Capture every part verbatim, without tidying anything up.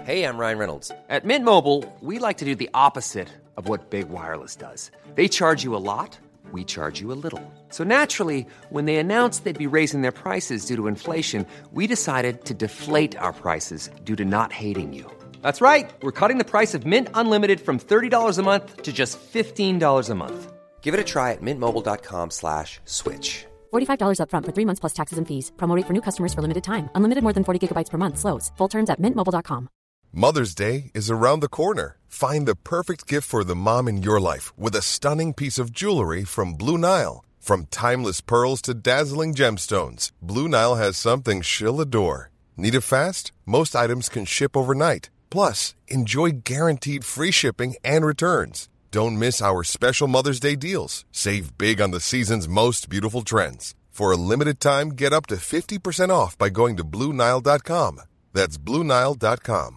Hey, I'm Ryan Reynolds. At Mint Mobile, we like to do the opposite of what Big Wireless does. They charge you a lot, we charge you a little. So naturally, when they announced they'd be raising their prices due to inflation, we decided to deflate our prices due to not hating you. That's right. We're cutting the price of Mint Unlimited from thirty dollars a month to just fifteen dollars a month. Give it a try at mintmobile.com slash switch. forty-five dollars up front for three months plus taxes and fees. Promo rate for new customers for limited time. Unlimited more than forty gigabytes per month slows. Full terms at mint mobile dot com. Mother's Day is around the corner. Find the perfect gift for the mom in your life with a stunning piece of jewelry from Blue Nile. From timeless pearls to dazzling gemstones, Blue Nile has something she'll adore. Need it fast? Most items can ship overnight. Plus, enjoy guaranteed free shipping and returns. Don't miss our special Mother's Day deals. Save big on the season's most beautiful trends. For a limited time, get up to fifty percent off by going to blue nile dot com. That's blue nile dot com.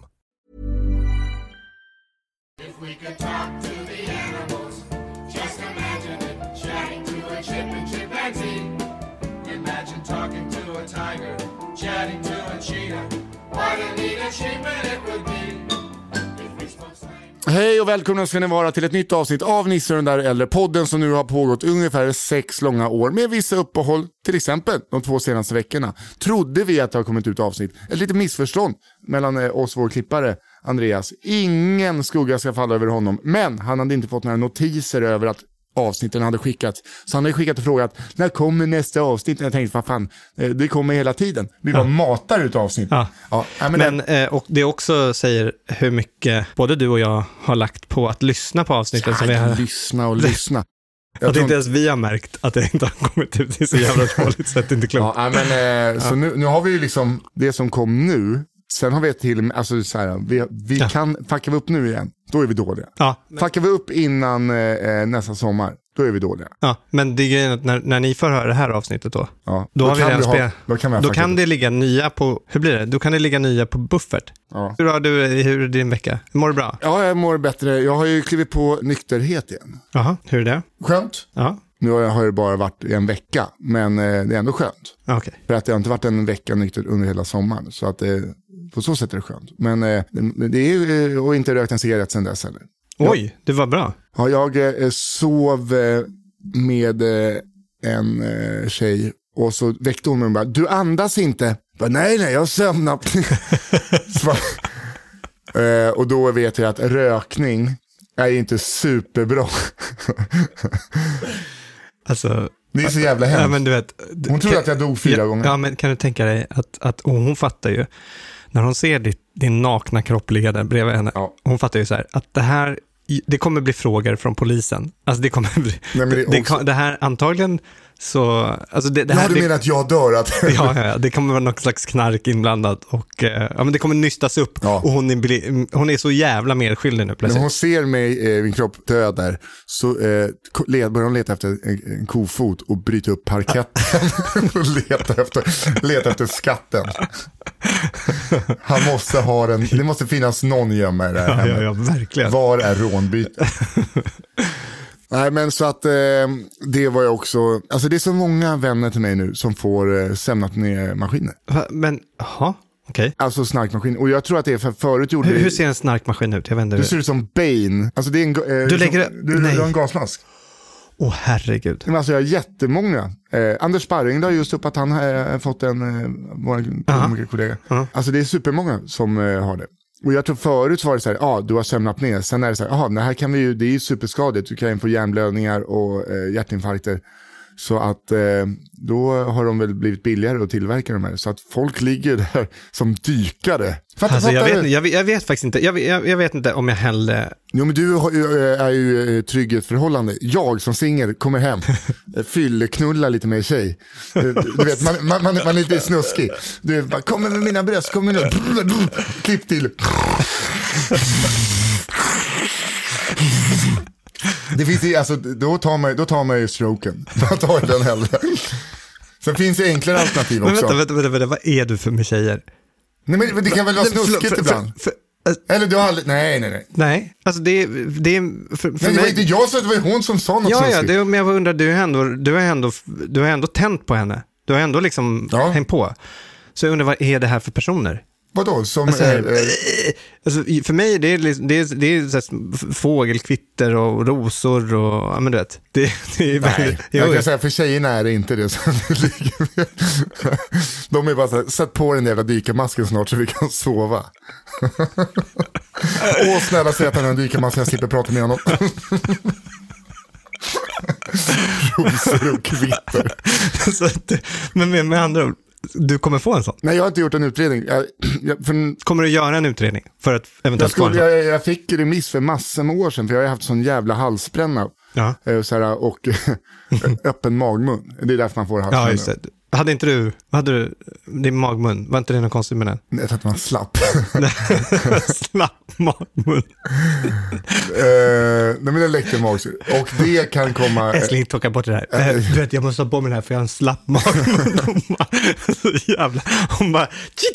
If we could talk to the animals, just imagine it, chatting to a chip and chimpanzee. Imagine talking to a tiger, chatting to a cheetah. What a neat achievement it would be. If we spoke slang. Hej och välkomna ska ni vara till ett nytt avsnitt av Nisse och den där äldre podden som nu har pågått ungefär sex långa år med vissa uppehåll, till exempel de två senaste veckorna. Trodde vi att det har kommit ut avsnitt. Ett litet missförstånd mellan oss och vår klippare Andreas. Ingen skugga ska falla över honom, men han hade inte fått några notiser över att avsnitten hade skickats. Så han hade skickat och frågat, när kommer nästa avsnitt? Jag tänkte, vad fan, det kommer hela tiden. Vi bara ja. matar ut avsnitt. Ja. Ja, men men det... och det också säger hur mycket både du och jag har lagt på att lyssna på avsnitten. Ja, som vi har... lyssna och lyssna. Jag tror inte ens vi har märkt att det inte har kommit ut i så jävla dåligt sätt, inte klokt. Ja, men eh, så ja. nu, nu har vi ju liksom det som kom nu. Sen har vi ett till, alltså så här, vi, vi ja. kan, fuckar vi upp nu igen, då är vi dåliga. Ja, men... Fuckar vi upp innan eh, nästa sommar, då är vi dåliga. Ja, men det är grejen att när, när ni får höra det här avsnittet då, ja. då, då har vi redan spel. Då kan, då kan det ligga nya på, hur blir det? Då kan det ligga nya på buffert. Ja. Hur har du, hur är din vecka? Mår du bra? Ja, jag mår bättre. Jag har ju klivit på nykterhet igen. Jaha, hur är det? Skönt. Ja. Nu har det bara varit en vecka, men eh, det är ändå skönt. Okay. För att det har inte varit en vecka nykter under hela sommaren, så att eh, på så sätt är det skönt. Men eh, det är ju, och inte rökt en cigarett sedan dess heller. Oj, jag, det var bra. Ja, jag eh, sov eh, med eh, en eh, tjej och så väckte hon mig och bara, du andas inte. Bara, nej, nej, jag har sömnat. så, eh, och då vet jag att rökning är inte superbra. Alltså, det är så jävla hemskt. Ja, men du vet, hon tror kan, att jag dog fyra ja, gånger. Ja, men kan du tänka dig att, att och hon fattar ju, när hon ser ditt, din nakna kropp ligga där bredvid henne, ja. Hon fattar ju så här, att det här, det kommer bli frågor från polisen. Alltså det kommer bli, Nej, det, det, också... det här antagligen så, alltså det, det ja, här, du det, menar att jag dör? Att... ja, ja, det kommer vara något slags knark inblandat och ja, men det kommer nystas upp ja. Och hon är, hon är så jävla medskyldig nu plötsligt. När hon ser mig, eh, min kropp död där, så eh, börjar hon leta efter en, en kofot och bryta upp parketten och leta efter, leta efter skatten. Han måste ha den, det måste finnas någon gömma i det här. Ja, ja, ja, verkligen. Var är rånbytet? Nej, men så att eh, det var jag också, alltså det är så många vänner till mig nu som får eh, sämnat ner maskiner. Va? Men, jaha, okej. Okay. Alltså snarkmaskin, och jag tror att det är för förut gjorde... Hur, hur ser en snarkmaskin ut? Jag vet inte. Det ser ut som Bane. Alltså det är en, eh, du lägger som, du, du har en gasmask. Åh, oh, herregud. Men alltså jag har jättemånga. Eh, Anders Sparring la just upp att han har eh, fått en, eh, vår kollega. Uh-huh. Alltså det är supermånga som eh, har det. Och jag tror förut var det så här, ja ah, du har sömnat ner. Sen är det så här, ja det här kan vi ju, det är ju superskadligt. Du kan ju få hjärnblödningar och eh, hjärtinfarkter. Så att eh, då har de väl blivit billigare att tillverka de här. Så att folk ligger där som dykare. Fatt, alltså, jag, vet, jag, vet, jag vet faktiskt inte. Jag, jag, jag vet inte om jag hellre... Jo, men du har, är ju trygghetsförhållande. Jag som singel kommer hem, fylleknullar lite med tjej. Du vet, man, man, man, man är lite snuskig. Du bara, kommer med mina bröst, kommer nu. Klipp till. Det finns ju, alltså, då tar man, då tar man ju stroken. Då tar jag den hellre. Sen finns det enklare alternativ också. Men vänta, vänta, vänta, vänta, vad är du för med tjejer? Nej, men det kan väl vara snuskigt för, ibland? För, för, för, Eller du har aldrig... Nej, nej, nej. Nej, alltså det är... Det är för, för nej, det mig... var inte jag så, det var hon som sa något ja, snuskigt. Ja, det, men jag undrar, du har ändå, du har ändå, du har ändå tänt på henne. Du har ändå liksom ja. hängt på. Så jag undrar, vad är det här för personer? Vadå? Som, alltså, äh, äh, alltså, för mig det är det är, det är så här, fågelkvitter och rosor och ja, men du vet. Det, det är nej, väldigt, jag kan säga för tjejerna är det inte det. De är bara så här, sätt på den jävla dykarmasken snart så vi kan sova. Åh, snälla säg att han har en dykarmask, jag slipper prata med honom. Rosor och kvitter. Så att, men med, med andra ord, du kommer få en sån? Nej, jag har inte gjort en utredning. Jag, jag, för, kommer du göra en utredning för att eventuellt jag, skulle, jag, jag fick remiss för massor med år sedan, för jag har haft sån jävla halsbränna. Ja. Så här, och öppen magmun. Det är därför man får halsbränna. Ja, just det. Hade inte du, hade du din magmun, var inte det något konstigt med den? Jag tror att man slapp. Slapp magmun. uh, nej men det läckte magsur. Och det kan komma... Älskling, tocka bort det där. Uh, du vet, jag måste ha på mig det här för jag har en slapp magmun. Så jävla... Hon bara...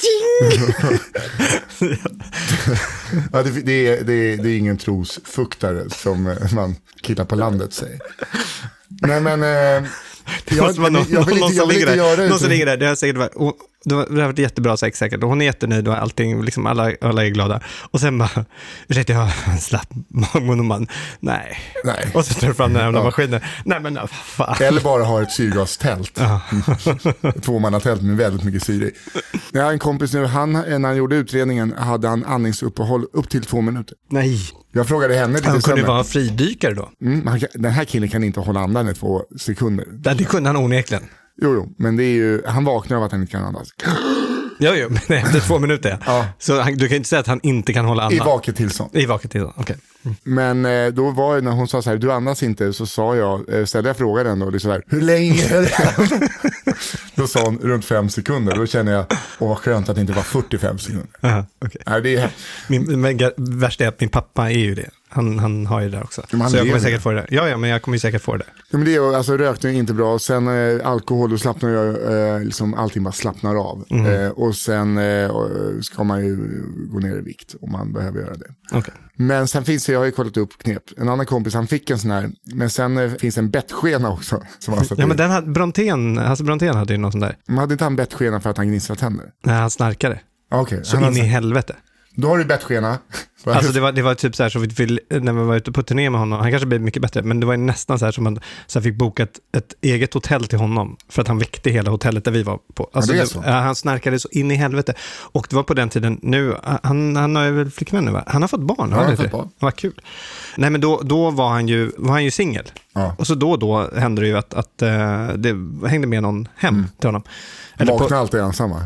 ja, det, det, är, det, är, det är ingen trosfuktare som man killar på landet säger. Nej men... Uh, Det jag, måste vara någon, jag vill inte, jag vill inte göra det. Någon som ligger där, det har säkert varit, och, det har varit jättebra sex säkert. Och hon är jättenöjd och allting, liksom alla, alla är glada. Och sen bara, ursäkta, jag har en slapp magmun och man, nej. nej. Och så tar du fram den här ja. maskinen. Nej men, fan. Eller bara ha ett syrgastält. Ja. Tvåmannatält med väldigt mycket syre i. Jag har en kompis nu, han, när han gjorde utredningen hade han andningsuppehåll upp till två minuter. Nej. Jag frågade henne lite. Han kunde vara fridykare då. Mm, han, den här killen kan inte hålla andan i två sekunder. Det, det kunde han onekligen. Jo, jo, men det är ju, han vaknar av att han inte kan andas. Jo, jo, men efter två minuter. Ja. Så han, du kan inte säga att han inte kan hålla andan. I vaket tillstånd. I vaket tillstånd, okej. Okay. Mm. Men eh, då var det när hon sa så här, du andas inte, så sa jag, eh, ställde jag frågan ändå, och det är så här, hur länge är det? Då sa hon runt fem sekunder, då känner jag, åh vad skönt att det inte var fyrtiofem sekunder. Aha, okay. Nej, det är... min, men värsta är att min pappa är ju det. Han, han har ju det också. Så jag kommer säkert få det. Ja, ja, men jag kommer ju säkert få det. Ja, men det är alltså rökning är inte bra. Sen eh, alkohol, då slappnar jag, eh, liksom allting bara slappnar av. Mm. Eh, och sen eh, ska man ju gå ner i vikt om man behöver göra det. Okay. Men sen finns det, jag har ju kollat upp knep. En annan kompis, han fick en sån här. Men sen eh, finns en bettskena också. Som han ja, men den hade, Brontén, alltså Brontén hade ju någon sån där. Man hade inte han bettskena för att han gnisslar tänder? Nej, han snarkade. Okay. Så in i helvete. Då har du bettskena. Alltså det var, det var typ så här så vi, vi, när vi var ute på turné med honom, han kanske blev mycket bättre, men det var nästan så här som man så här fick boka ett, ett eget hotell till honom för att han väckte hela hotellet där vi var på. Alltså, ja, det, han snarkade så in i helvete. Och det var på den tiden, nu, han, han har ju väl flickvän nu va? Han har fått barn. Ja, han har fått barn. Vad kul. Nej men då, då var han ju, var han ju singel. Ja. Och så då och då hände det ju att, att uh, det hängde med någon hem mm. till honom. Eller vaknar på... alltid ensamma.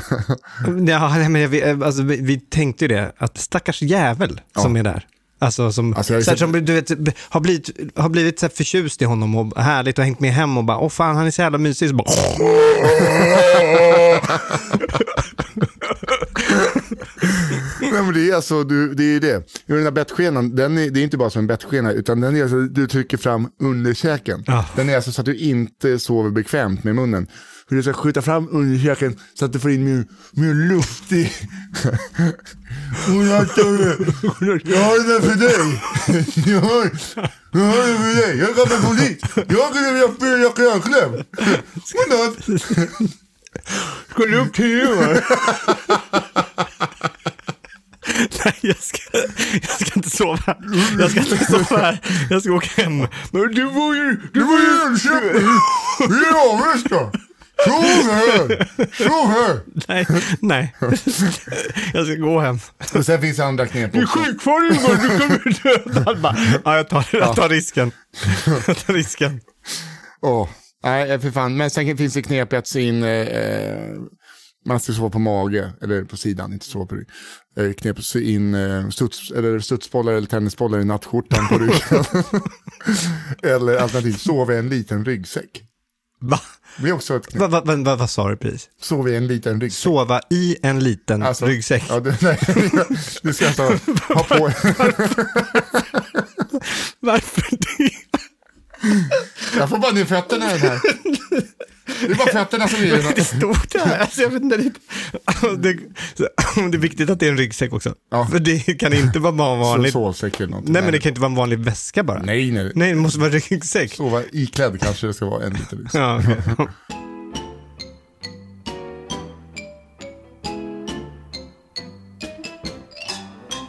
ja, men vi, alltså, vi, vi tänkte ju det, att stackars jävel ja. som är där. Alltså som, alltså, så här, som du vet, har blivit, har blivit så här förtjust i honom och härligt och hängt med hem och bara, åh fan, han är så jävla mysig. Så bara... Nej, men det är alltså, du, det är ju det. Den där bettskenan, den är, det är inte bara som en bettskena, utan den är alltså, du trycker fram underkäken. Ah. Den är alltså så att du inte sover bekvämt med munnen. Hur du ska skjuta fram underkäken så att du får in mer, mer luft i. Jag har den för dig. Jag har, jag har den för dig. Jag kommer på dit. Jag skulle vilja spela krönkläm. Godnatt. Ska du upp till huvudet? Nej, jag ska, jag ska inte sova här. Jag ska inte sova här. Jag ska åka hem. Men du var ju, du var ju Jönköping. Ja, Avesta. Sov här. Sov här. Nej, nej. Jag ska gå hem. Och sen finns andra knep. Du är sjukfarlig, du kommer döda. Ja, jag tar, jag tar risken. Jag tar risken. Åh, oh, nej för fan. Men sen finns det knep att se in... Eh, man ska sova på mage, eller på sidan, inte sova på rygg. Eh, knep att se in eh, studs, eller studsbollar eller tennisbollar i nattskjortan på ryggen. Eller alternativt, sova i en liten ryggsäck. Va? Det är också ett knep. Vad va, va, va, va sa du precis? Sova i en liten ryggsäck. Sova i en liten alltså, ryggsäck? Ja, det, nej, du ska alltså ha på... Varför det? Jag får bara ner fötterna här. Det är bara fötterna som är det. Det stod där. Alltså, jag vet inte, det, det, det är viktigt att det är en ryggsäck också. Ja. För det kan inte vara bara vanligt. Sovsäck eller något. Nej, men det kan inte vara en vanlig väska bara. Nej, nej. Nej, det måste vara en ryggsäck. Sova iklädd kanske det ska vara en liten ryggsäck. Ja, okay.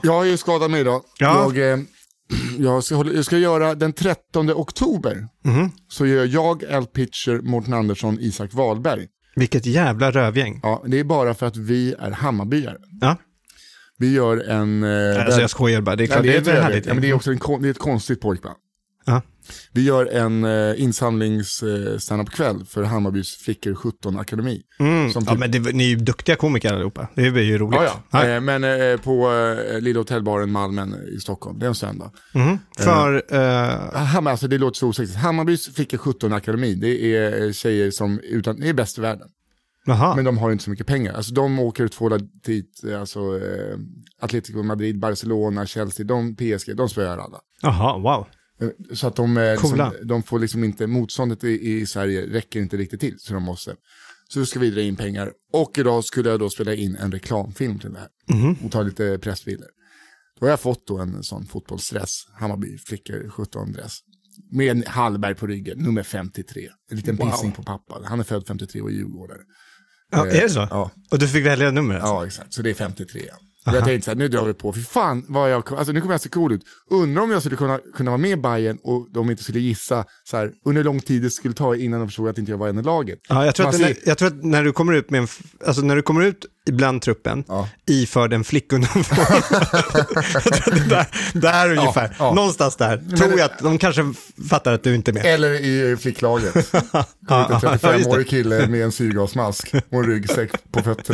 Jag har ju skadat mig idag. Ja. Jag, eh, jag, ska, jag ska göra den trettonde oktober. Mm. Så gör jag, Al Pitcher, Mårten Andersson, Isak Wahlberg. Vilket jävla rövgäng. Ja, det är bara för att vi är Hammarbyare. Ja. Vi gör en... Eh, alltså där, jag skojar bara, det är klart, ja, det är, det är härligt. Ja, men det är också en, det är ett konstigt pojkband. Ja. Vi gör en eh, insamlings eh, stand-up-kväll för Hammarbys flickor sjutton akademi. Mm. Som Ja, men det, ni är ju duktiga komiker allihopa. Det är ju roligt. Ja, ja. Eh, men eh, på eh, Lilla Hotellbaren Malmen i Stockholm. Det är en söndag. Mm. För... Eh, Uh... Hammar, alltså det låter så osexigt. Hammarbys flickor sjutton akademi. Det är tjejer som utan, det är bäst i världen. Aha. Men de har inte så mycket pengar. Alltså de åker två dit, alltså eh, Atletico Madrid, Barcelona, Chelsea, de P S G, de spöar alla. Jaha, wow. Så att de, eh, Coola. liksom, de får liksom inte, motståndet i, i Sverige räcker inte riktigt till, så de måste. Så då ska vi dra in pengar. Och idag skulle jag då spela in en reklamfilm till det här. Mm. Och ta lite pressbilder. Då har jag fått då en sån fotbollsdress, Hammarby flickor sjutton-dress. Med en Hallberg på ryggen, nummer femtiotre. En liten Wow. pissning på pappa. Han är född femtiotre och Djurgårdare. Ja, är det så? Ja. Och du fick välja nummer alltså? Ja, exakt. Så det är femtiotre. Och jag tänkte så här, nu drar vi på. För fan vad jag, alltså nu kommer jag se cool ut. Undrar om jag skulle kunna, kunna vara med i Bayern och de inte skulle gissa så här, under hur lång tid det skulle ta innan de förstod att inte jag var en i laget. Ja, jag tror, att ser... när, jag tror att när du kommer ut med en, alltså när du kommer ut ibland truppen, ja. iförd en flickuniform. Jag tror att det där, där ja, ungefär, ja. någonstans där, Men tror det... jag att de kanske fattar att du inte är med. Eller i flicklaget. En trettiofem-årig kille med en syrgasmask och en ryggsäck på fötterna.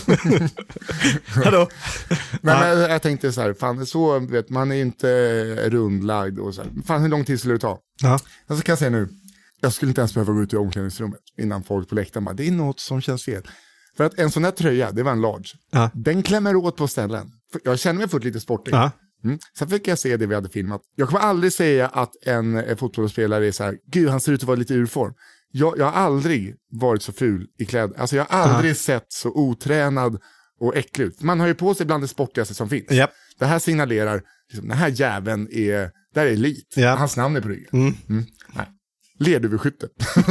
Hallå? Men ja. jag, jag tänkte så här, fan så vet man är inte rundlagd och så här. Fan hur lång tid skulle det ta? Ja. Alltså kan jag säga nu, jag skulle inte ens behöva gå ut i omklädningsrummet innan folk på läktaren bara, det är något som känns fel. För att en sån här tröja, det var en large. Ja. Den klämmer åt på ställen. Jag känner mig fullt lite sportig. Ja. Mm. Sen fick jag se det vi hade filmat. Jag kommer aldrig säga att en, en fotbollsspelare är så här, gud han ser ut att vara lite ur form. Jag, jag har aldrig varit så ful i kläder. Alltså jag har aldrig ja. sett så otränad och äcklig ut. Man har ju på sig bland det sportigaste som finns. Yep. Det här signalerar, liksom, den här jäveln är, där är elit. Yep. Hans namn är på ryggen. Mm. Mm. Nej. Lerduveskytte.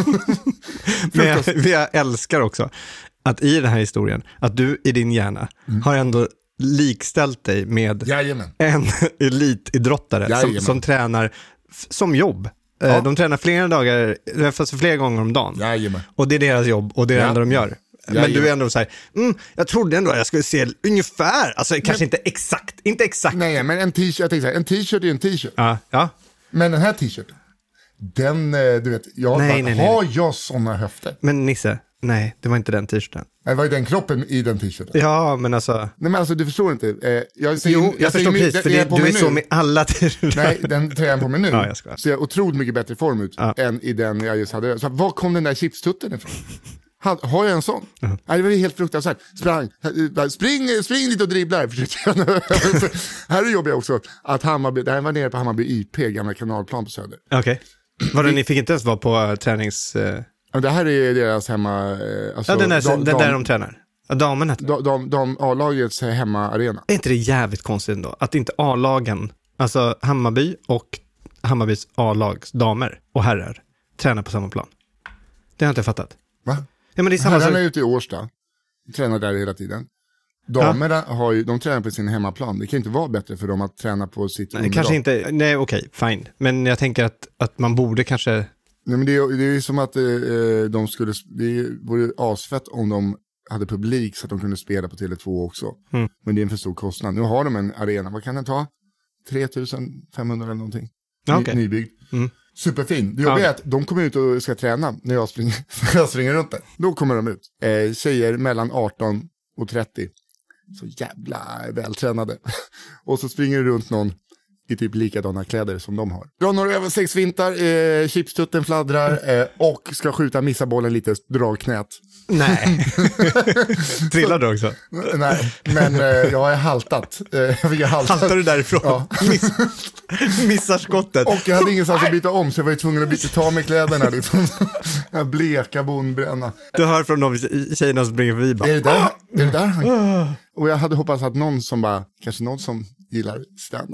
Men jag, jag älskar också att i den här historien, att du i din hjärna mm. har ändå likställt dig med Jajamän. en elitidrottare som, som tränar f- som jobb. Ja. De tränar flera dagar, fast flera gånger om dagen. Jajamän. Och det är deras jobb och det är det ja. enda de gör. Men Jajamän. Du är ändå så här, mm, jag trodde ändå att jag skulle se ungefär, alltså men, kanske inte exakt, inte exakt. Nej, men en t-shirt, jag tänkte så här, en t-shirt är en t-shirt. Ja, ja. Men den här t-shirten, den, du vet, jag, nej, bara, nej, har nej. jag såna höfter? Men Nisse, nej, det var inte den t-shirten. Det var ju den kroppen i den t-shirten. Ja, men alltså... Nej, men alltså, du förstår inte. Eh, jag säger, jo, jag, jag förstår precis, för det, du är nu. Så med alla t-shirtar. Nej, den tröjan på mig nu. Ja, jag ska. Ser otroligt mycket bättre form ut ja. än i den jag just hade. Så var kom den där chipstutten ifrån? Har jag en sån? Uh-huh. Nej, det var helt fruktansvärt. Sprang, spring, spring lite och dribblar. Här är det jobbiga också att Hammarby, det här var nere på Hammarby I P, gamla kanalplan på Söder. Okej. Okay. Var det ni fick inte ens vara på tränings... Uh... Det här är deras hemma... Alltså, ja, den där, dam, den där de tränar. Ja, damen heter de, de, de A-lagets hemmaarena. Är inte det jävligt konstigt ändå? Att inte A-lagen, alltså Hammarby och Hammarbys A-lags damer och herrar tränar på samma plan. Det har jag inte fattat. Va? Ja, men det är samma herrarna är ute i Årsta. Tränar där hela tiden. Damerna ja. har ju, de tränar på sin hemmaplan. Det kan inte vara bättre för dem att träna på sitt nej, kanske inte, nej okej, okay, fine. Men jag tänker att, att man borde kanske... Nej, men det är, det är ju som att eh, de skulle, det vore asfett om de hade publik så att de kunde spela på Tele två också. Mm. Men det är en för stor kostnad. Nu har de en arena, vad kan den ta? tre tusen femhundra eller någonting. Ny, okay. Nybyggd. Mm. Superfin. Det jobbiga okay. är att de kommer ut och ska träna när jag springer, jag springer runt där. Då kommer de ut. Eh, tjejer mellan arton och trettio. Så jävla vältränade. Och så springer det runt någon i typ likadana kläder som de har. Drar några över sex vintar, eh, chipstutten fladdrar eh, och ska skjuta, missa bollen lite, dra knät. Nej. Trillar du också? Nej, men eh, jag har haltat. Eh, jag haltat. Haltar du därifrån? Ja. Miss, missar skottet. Och jag hade ingenstans att byta om så jag var ju tvungen att byta, ta med kläderna. Liksom. Bleka, bondbränna. Du hör från de tjejerna som springer förbi bara. Är det där? Är det där han... Och jag hade hoppats att någon som bara, kanske någon som gillar stand-up.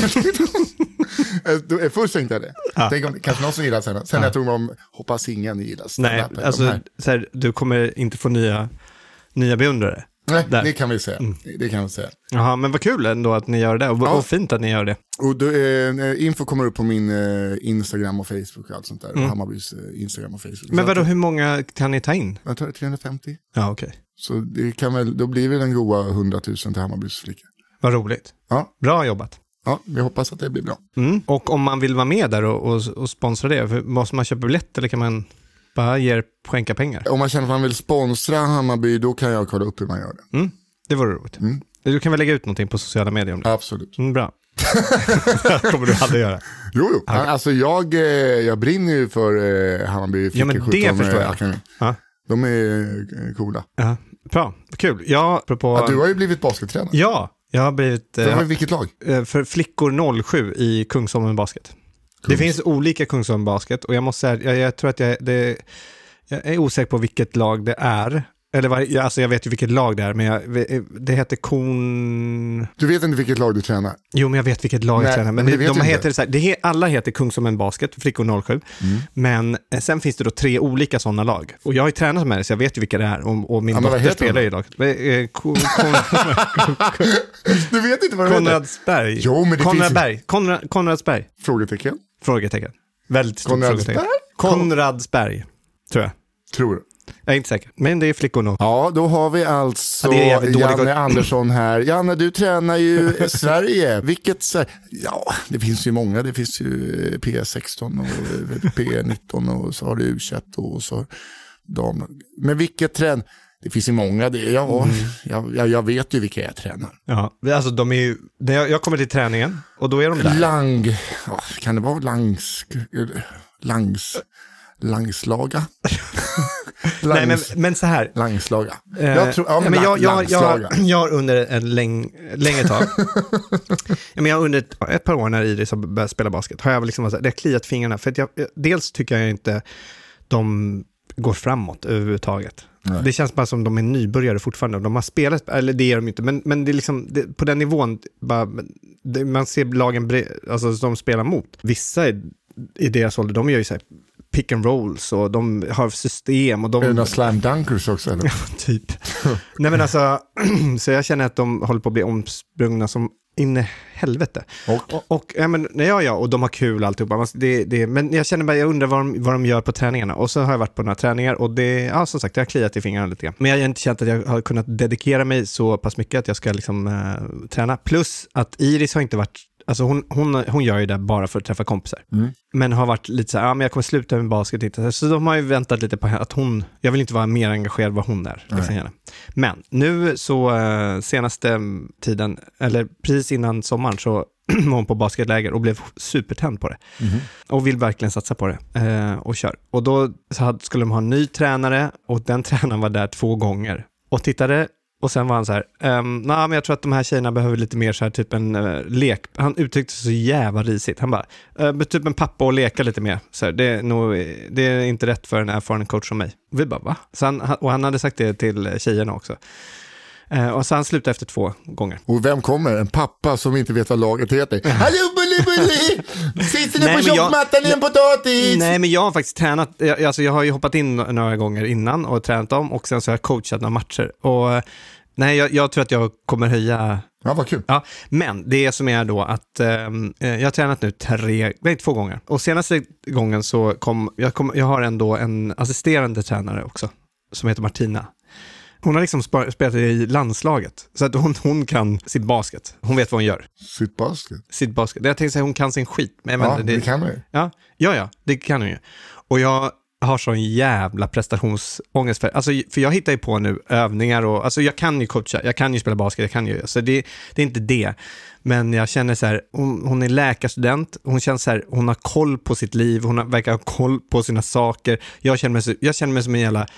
Först tänkte jag det. Ja. Tänk om, kanske någon som gillar stand-up. Sen ja. jag tog mig om, hoppas ingen gillar stand-up. Nej, alltså så här, du kommer inte få nya, nya beundrare. Nej, där. det kan vi säga. Mm. Det kan vi säga. Jaha, men vad kul ändå att ni gör det. Och, ja. och fint att ni gör det. Och då, eh, info kommer upp på min eh, Instagram och Facebook och allt sånt där. Mm. Och Hammarbys eh, Instagram och Facebook. Men vadå, hur många kan ni ta in? Jag tror trehundrafemtio. Ja, okej. Okay. Så det kan väl, då blir väl en goa hundratusen till Hammarbys flickor. Vad roligt. Ja. Bra jobbat. Ja, vi hoppas att det blir bra. Mm. Och om man vill vara med där och, och, och sponsra det, för måste man köpa biljett eller kan man bara ge skänka pengar? Om man känner att man vill sponsra Hammarby, då kan jag kolla upp hur man gör det. Mm. Det vore roligt. Mm. Du kan väl lägga ut någonting på sociala medier om det? Absolut. Mm, bra. Det kommer du aldrig göra. Jo, jo. Okay. Alltså jag, jag brinner ju för eh, Hammarby. Ja, men det förstår jag. Ja. De är coola. Ja. Bra, kul. Ja, apropå... Att du har ju blivit baskettränare. Ja, jag har blivit... För eh, vilket lag? För flickor noll sju i Kungsholmen basket. Kungs. Det finns olika Kungsholmen basket och jag måste säga, jag, jag tror att jag, det, jag är osäker på vilket lag det är. Eller var, alltså jag vet ju vilket lag det är, men jag, det heter Kon... Du vet inte vilket lag du tränar? Jo, men jag vet vilket lag Nej, jag tränar. Men, men det, de heter så här, det, alla heter Kungsholmen basket, flickor noll sju. Mm. Men sen finns det då tre olika sådana lag. Och jag har ju tränat med det, så jag vet ju vilka det är. Och, och min ja, dotter spelar i laget. Kon, kon, du vet inte vad det Konradsberg. heter? Jo, men det Konradsberg. Finns... Konrad, Konradsberg. Frågetecken? Frågetecken. Väldigt stort Konradsberg? frågetecken. Konradsberg, tror jag. Tror du? Jag är inte säker, men det är flickor nog. Ja, då har vi alltså ja, Janne Andersson här. Janne, du tränar ju Sverige. Vilket Sverige? Ja, det finns ju många. Det finns ju P sexton och P nitton och så har du U tjugoett och så dam. Men vilket trän? Det finns ju många. Det, ja, mm. jag, jag, jag vet ju vilka jag tränar. Ja, alltså de är ju... Jag kommer till träningen och då är de där. Lang... Ja, kan det vara langs... Langs... Langslaga. Langs, Nej, men, men så här. Langslaga. Eh, jag tror, ja, men men jag, jag, jag, jag har under en läng, längre tag, ja, men jag har under ett, ett par år när Iris har börjat spela basket, har jag liksom det har kliat fingrarna. För att jag, dels tycker jag inte de går framåt överhuvudtaget. Nej. Det känns bara som de är nybörjare fortfarande. De har spelat, eller det är de inte, men, men det är liksom, det, på den nivån, bara, det, man ser lagen, alltså de spelar mot. Vissa i, i deras ålder, de gör ju så här pick and rolls och de har system och de... Är det några slam dunkers också eller? Ja, typ. Nej men alltså, så jag känner att de håller på att bli omsprungna som in i helvete. Och? Och, och ja, men, ja, ja, och de har kul alltihopa. Det, det, men jag känner bara, jag undrar vad de, vad de gör på träningarna. Och så har jag varit på några träningar och det, ja som sagt, jag har kliat i fingrarna lite grann. Men jag har inte känt att jag har kunnat dedikera mig så pass mycket att jag ska liksom äh, träna. Plus att Iris har inte varit, alltså hon, hon, hon gör ju det bara för att träffa kompisar. Mm. Men har varit lite så här, ja men jag kommer sluta med basket inte. Så de har ju väntat lite på att hon, jag vill inte vara mer engagerad vad hon är. Liksom. Men nu så äh, senaste tiden, eller precis innan sommaren så var hon på basketläger och blev supertänd på det. Mm. Och vill verkligen satsa på det äh, och kör. Och då så skulle de ha en ny tränare och den tränaren var där två gånger och tittade. Och sen var han så här, ehm, nej men jag tror att de här tjejerna behöver lite mer så här typ en uh, lek. Han uttryckte sig så jävla risigt. Han bara, uh, typ en pappa och leka lite mer. Så här, det, är nog, det är inte rätt för en erfaren coach som mig. Och vi bara, va? Så han, och han hade sagt det till tjejerna också. Uh, och så han slutade efter två gånger. Och vem kommer? En pappa som inte vet vad laget heter. Hallå bulli bulli! Sitter ni på tjockmattan i en potatis? Nej, men jag har faktiskt tränat. Jag, alltså, jag har ju hoppat in några gånger innan och tränat dem. Och sen så har jag coachat några matcher. Och nej, jag, jag tror att jag kommer höja... Ja, vad kul. Ja, men det som är då att eh, jag har tränat nu tre, nej, två gånger. Och senaste gången så kom jag, kom, jag har ändå en assisterande tränare också. Som heter Martina. Hon har liksom spelat i landslaget. Så att hon, hon kan sitt basket. Hon vet vad hon gör. Sitt basket? Sitt basket. Jag tänkte säga hon kan sin skit. Men ja, men det, det kan hon ju. Ja, ja, ja, det kan hon ju. Och jag har sån jävla prestationsångest för, alltså, för jag hittar ju på nu övningar och, alltså jag kan ju coacha, jag kan ju spela basket, jag kan ju, så det, det är inte det. Men jag känner så här, hon, hon är läkarstudent, hon känner så här, hon har koll på sitt liv, hon har, verkar ha koll på sina saker. Jag känner mig, så, jag känner mig som en jävla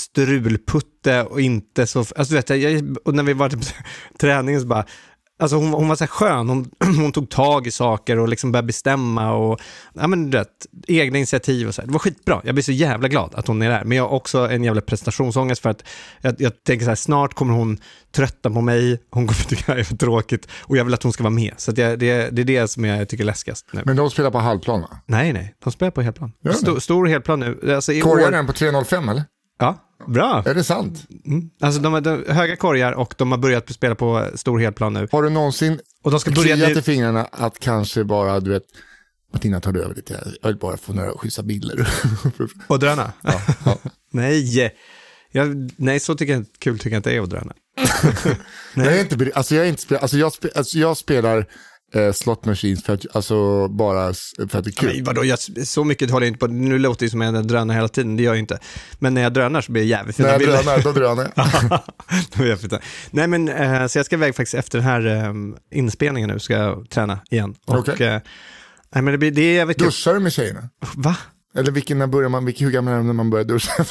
strulputte och inte så, alltså du vet, jag, och när vi var på träningen så bara, alltså hon, hon var så här skön, hon, hon tog tag i saker och liksom började bestämma och ja men du vet, egna initiativ och så här. Det var skitbra, jag blir så jävla glad att hon är där. Men jag har också en jävla prestationsångest för att jag, jag tänker så här, snart kommer hon trötta på mig, hon kommer tycka det är för tråkigt och jag vill att hon ska vara med. Så att jag, det, det är det som jag tycker är läskigast nu. Men de spelar på halvplan va? Nej, nej, de spelar på helplan. Stor, stor helplan nu. Alltså, Korgar den på tre noll fem eller? Ja, bra. Är det sant? Mm. Alltså de har de, höga korgar och de har börjat spela på stor helplan nu. Har du någonsin och de ska börja kliat i fingrarna att kanske bara, du vet, Martina tar du över lite, jag vill bara få några schyssta bilder. Och dröna? Ja, ja. Nej, jag, nej, så tycker jag, kul tycker jag inte är att dröna. Nej. Jag är inte, alltså jag är inte, alltså jag, spe, alltså jag spelar eh, slot machines för att, alltså bara för att det är kul. Men vadå, jag, så mycket håller jag inte på, nu låter det som att jag drönar hela tiden, det gör jag inte. Men när jag drönar så blir det jävligt fina bilder. När jag drönar, då drönar jag. Då är jag fint. Nej men, eh, så jag ska iväg faktiskt efter den här eh, inspelningen nu, ska jag träna igen. Och, okay. eh, nej men det blir, det är jävligt kul. Duschar du med tjejerna? Va? Eller vilken, när börjar man, vilken, hur gammal är man när man börjar duscha?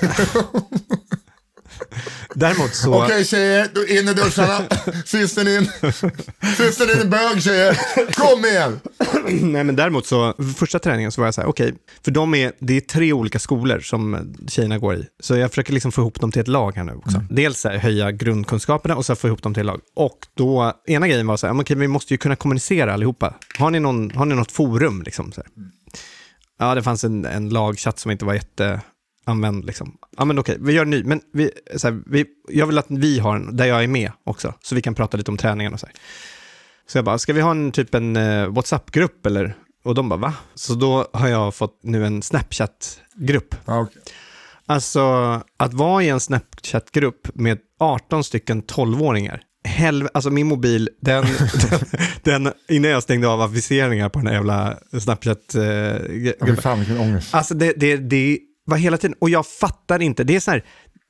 Däremot så... Okej okay, tjejer, då in i duscharna. Systern in. Systern in i bög tjejer. Kom igen. Nej men däremot så, första träningen så var jag så här, okej. Okay, för de är, det är tre olika skolor som tjejerna går i. Så jag försöker liksom få ihop dem till ett lag här nu också. Mm. Dels så här, höja grundkunskaperna och så få ihop dem till ett lag. Och då, ena grejen var så här, okej okay, vi måste ju kunna kommunicera allihopa. Har ni, någon, har ni något forum liksom så här? Ja, det fanns en, en lagchatt som inte var jätte... använd liksom. Ja men okej, vi gör en ny. Men vi, så här, vi, jag vill att vi har en där jag är med också. Så vi kan prata lite om träningen och så här. Så jag bara, ska vi ha en typ en uh, WhatsApp-grupp eller? Och de bara, va? Så då har jag fått nu en Snapchat-grupp. Okay. Alltså, att vara i en Snapchat-grupp med arton stycken tolvåringar. Helv- alltså min mobil, den, den, den innan jag stängde av aviseringar på den här jävla Snapchat-gruppen. Uh, fan vilken ångest. Alltså det, det, det var hela tiden, och jag fattar inte, det är så här,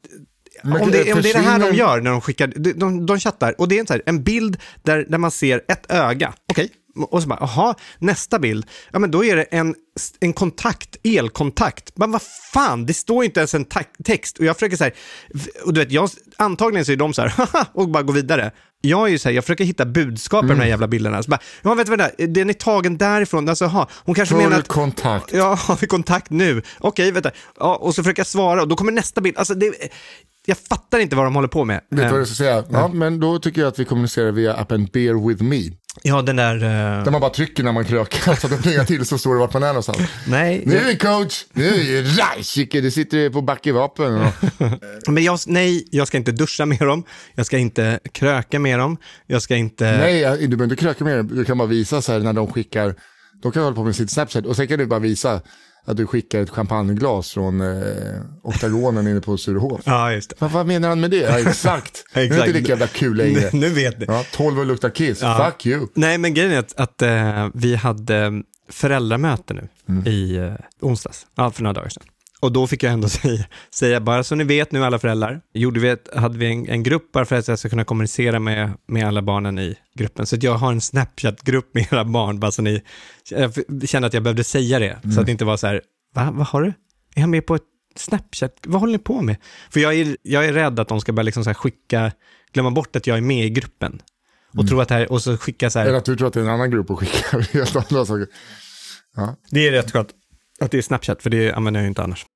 om det, om det är det här de gör när de skickar, de, de, de chattar, och det är en, så här, en bild där, där man ser ett öga, okej, okay. Och så bara, aha, nästa bild, ja men då är det en, en kontakt, elkontakt, men vad fan, det står inte ens en ta- text, och jag försöker så här, och du vet, jag, antagligen så är de så här, och bara gå vidare. Jag är ju så här, jag försöker hitta budskap mm. med de här jävla bilderna. Så bara, ja, vet du vad det är? Den är tagen därifrån. Alltså, ha, hon kanske Full menar att... kontakt. Ja, har vi kontakt nu? Okej, vet du. Ja, och så försöker jag svara, och då kommer nästa bild. Alltså, det, jag fattar inte vad de håller på med. Vet du vad jag ska säga? Ja, ja, men då tycker jag att vi kommunicerar via appen Bear With Me. Ja, den där... Uh... Där man bara trycker när man krökar så att det plingar till, så står det vart man är någonstans. Nej. Nu är vi coach. Nu är vi rajsike. Det sitter på backevapen. Och... Men jag, nej, jag ska inte duscha med dem. Jag ska inte kröka med dem. Jag ska inte... Nej, du behöver inte kröka med dem. Du kan bara visa så här när de skickar... De kan hålla på med sitt Snapchat. Och sen kan du bara visa att du skickar ett champagneglas från eh, oktagonen inne på Sturehof. Ja, just det. Vad, vad menar han med det? Ja, exakt. Det är inte lika jävla kul längre. Nu vet ni. Ja, tolv och luktar kiss. Ja. Fuck you. Nej, men grejen är att, att äh, vi hade föräldramöte nu mm. i äh, onsdags. Ja, för några dagar sedan. Och då fick jag ändå säga, säga, bara så ni vet nu alla föräldrar, gjorde vi ett, hade vi en, en grupp bara för att jag ska kunna kommunicera med, med alla barnen i gruppen. Så att jag har en Snapchat-grupp med era barn, bara så ni jag kände att jag behövde säga det. Mm. Så att det inte var så här, va, vad har du? Är jag med på ett Snapchat? Vad håller ni på med? För jag är, jag är rädd att de ska bara liksom så här skicka, glömma bort att jag är med i gruppen. Och mm. tro att det här, och så skicka så här. Eller att du tror att det är en annan grupp och skickar helt andra saker. Ja. Det är rätt skönt att det är Snapchat, för det använder jag ju inte annars.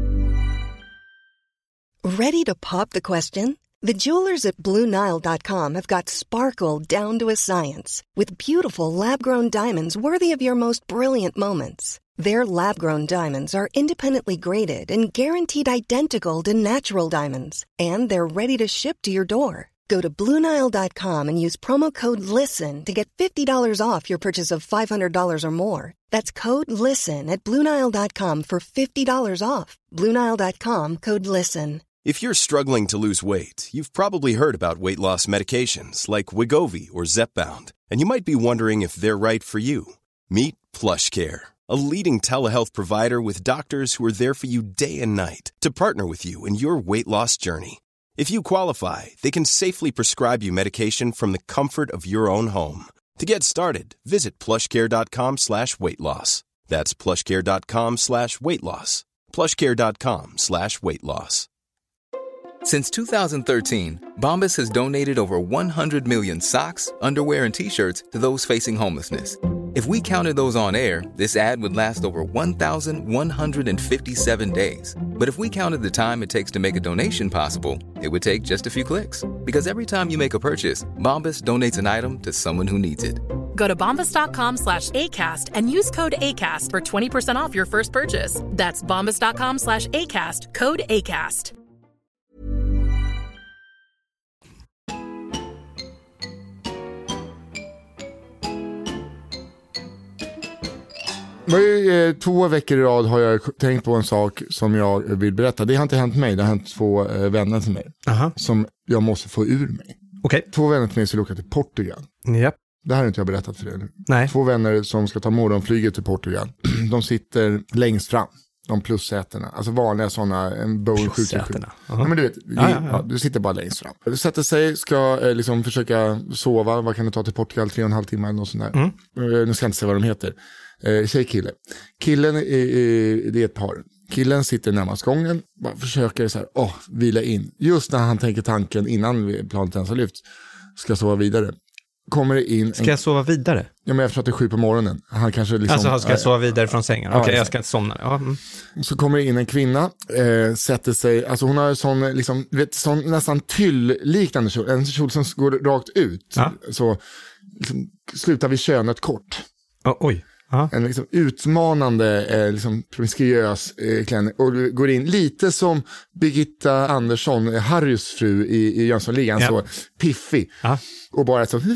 Ready to pop the question? The jewelers at Blue Nile dot com have got sparkle down to a science with beautiful lab-grown diamonds worthy of your most brilliant moments. Their lab-grown diamonds are independently graded and guaranteed identical to natural diamonds, and they're ready to ship to your door. Go to Blue Nile dot com and use promo code LISTEN to get fifty dollars off your purchase of five hundred dollars or more. That's code LISTEN at Blue Nile dot com for fifty dollars off. Blue Nile dot com, code LISTEN. If you're struggling to lose weight, you've probably heard about weight loss medications like Wegovy or Zepbound, and you might be wondering if they're right for you. Meet PlushCare, a leading telehealth provider with doctors who are there for you day and night to partner with you in your weight loss journey. If you qualify, they can safely prescribe you medication from the comfort of your own home. To get started, visit plushcare.com slash weight loss. That's plushcare.com slash weight loss. plushcare.com slash weight loss. Since two thousand thirteen, Bombas has donated over one hundred million socks, underwear, and T-shirts to those facing homelessness. If we counted those on air, this ad would last over one thousand one hundred fifty-seven days. But if we counted the time it takes to make a donation possible, it would take just a few clicks. Because every time you make a purchase, Bombas donates an item to someone who needs it. Go to bombas.com slash ACAST and use code ACAST for twenty percent off your first purchase. That's bombas.com slash ACAST, code ACAST. var ju, eh, två veckor i rad har jag tänkt på en sak som jag vill berätta. Det har inte hänt mig, det har hänt två eh, vänner till mig. Aha. Som jag måste få ur mig. Okay. Två vänner till mig ska åka till Portugal. Yep. Det här har inte jag berättat för er nu. Nej. Två vänner som ska ta morgonflyget till Portugal. De sitter längst fram. De plussätena. Alltså vanliga sådana, en Boeing sju tre sju. Ja, men du vet, ja, ja, ja. Ja, du sitter bara längst fram. Du sätter sig, ska eh, liksom försöka sova. Vad kan det ta till Portugal? Tre och en halv timme eller något sånt där. Mm. Nu ska jag inte säga vad de heter. Eh, tjej, kille. Killen, är, är, det är ett par. Killen sitter närmast gången. Bara försöker så här, åh, vila in. Just när han tänker tanken innan planet ens har lyft. Ska sova vidare. Kommer det in... Ska jag sova vidare? Ja, men eftersom att det är sju på morgonen. Han kanske liksom... Alltså, han ska äh, sova vidare från sängen? Okej, okay, ja, jag ska inte somna. Ja, mm. Så kommer det in en kvinna, eh, sätter sig... Alltså hon har sån, liksom, vet, sån nästan tyll-liknande kjol. En kjol som går rakt ut. Ja. Så liksom, slutar vid könet kort. Oh, oj. Aha. En liksom utmanande, eh, liksom promiskuös eh, klänning. Och går in lite som Birgitta Andersson, Harrys fru i, i Jönssonligan, ja. Så piffig. Aha. Och bara så...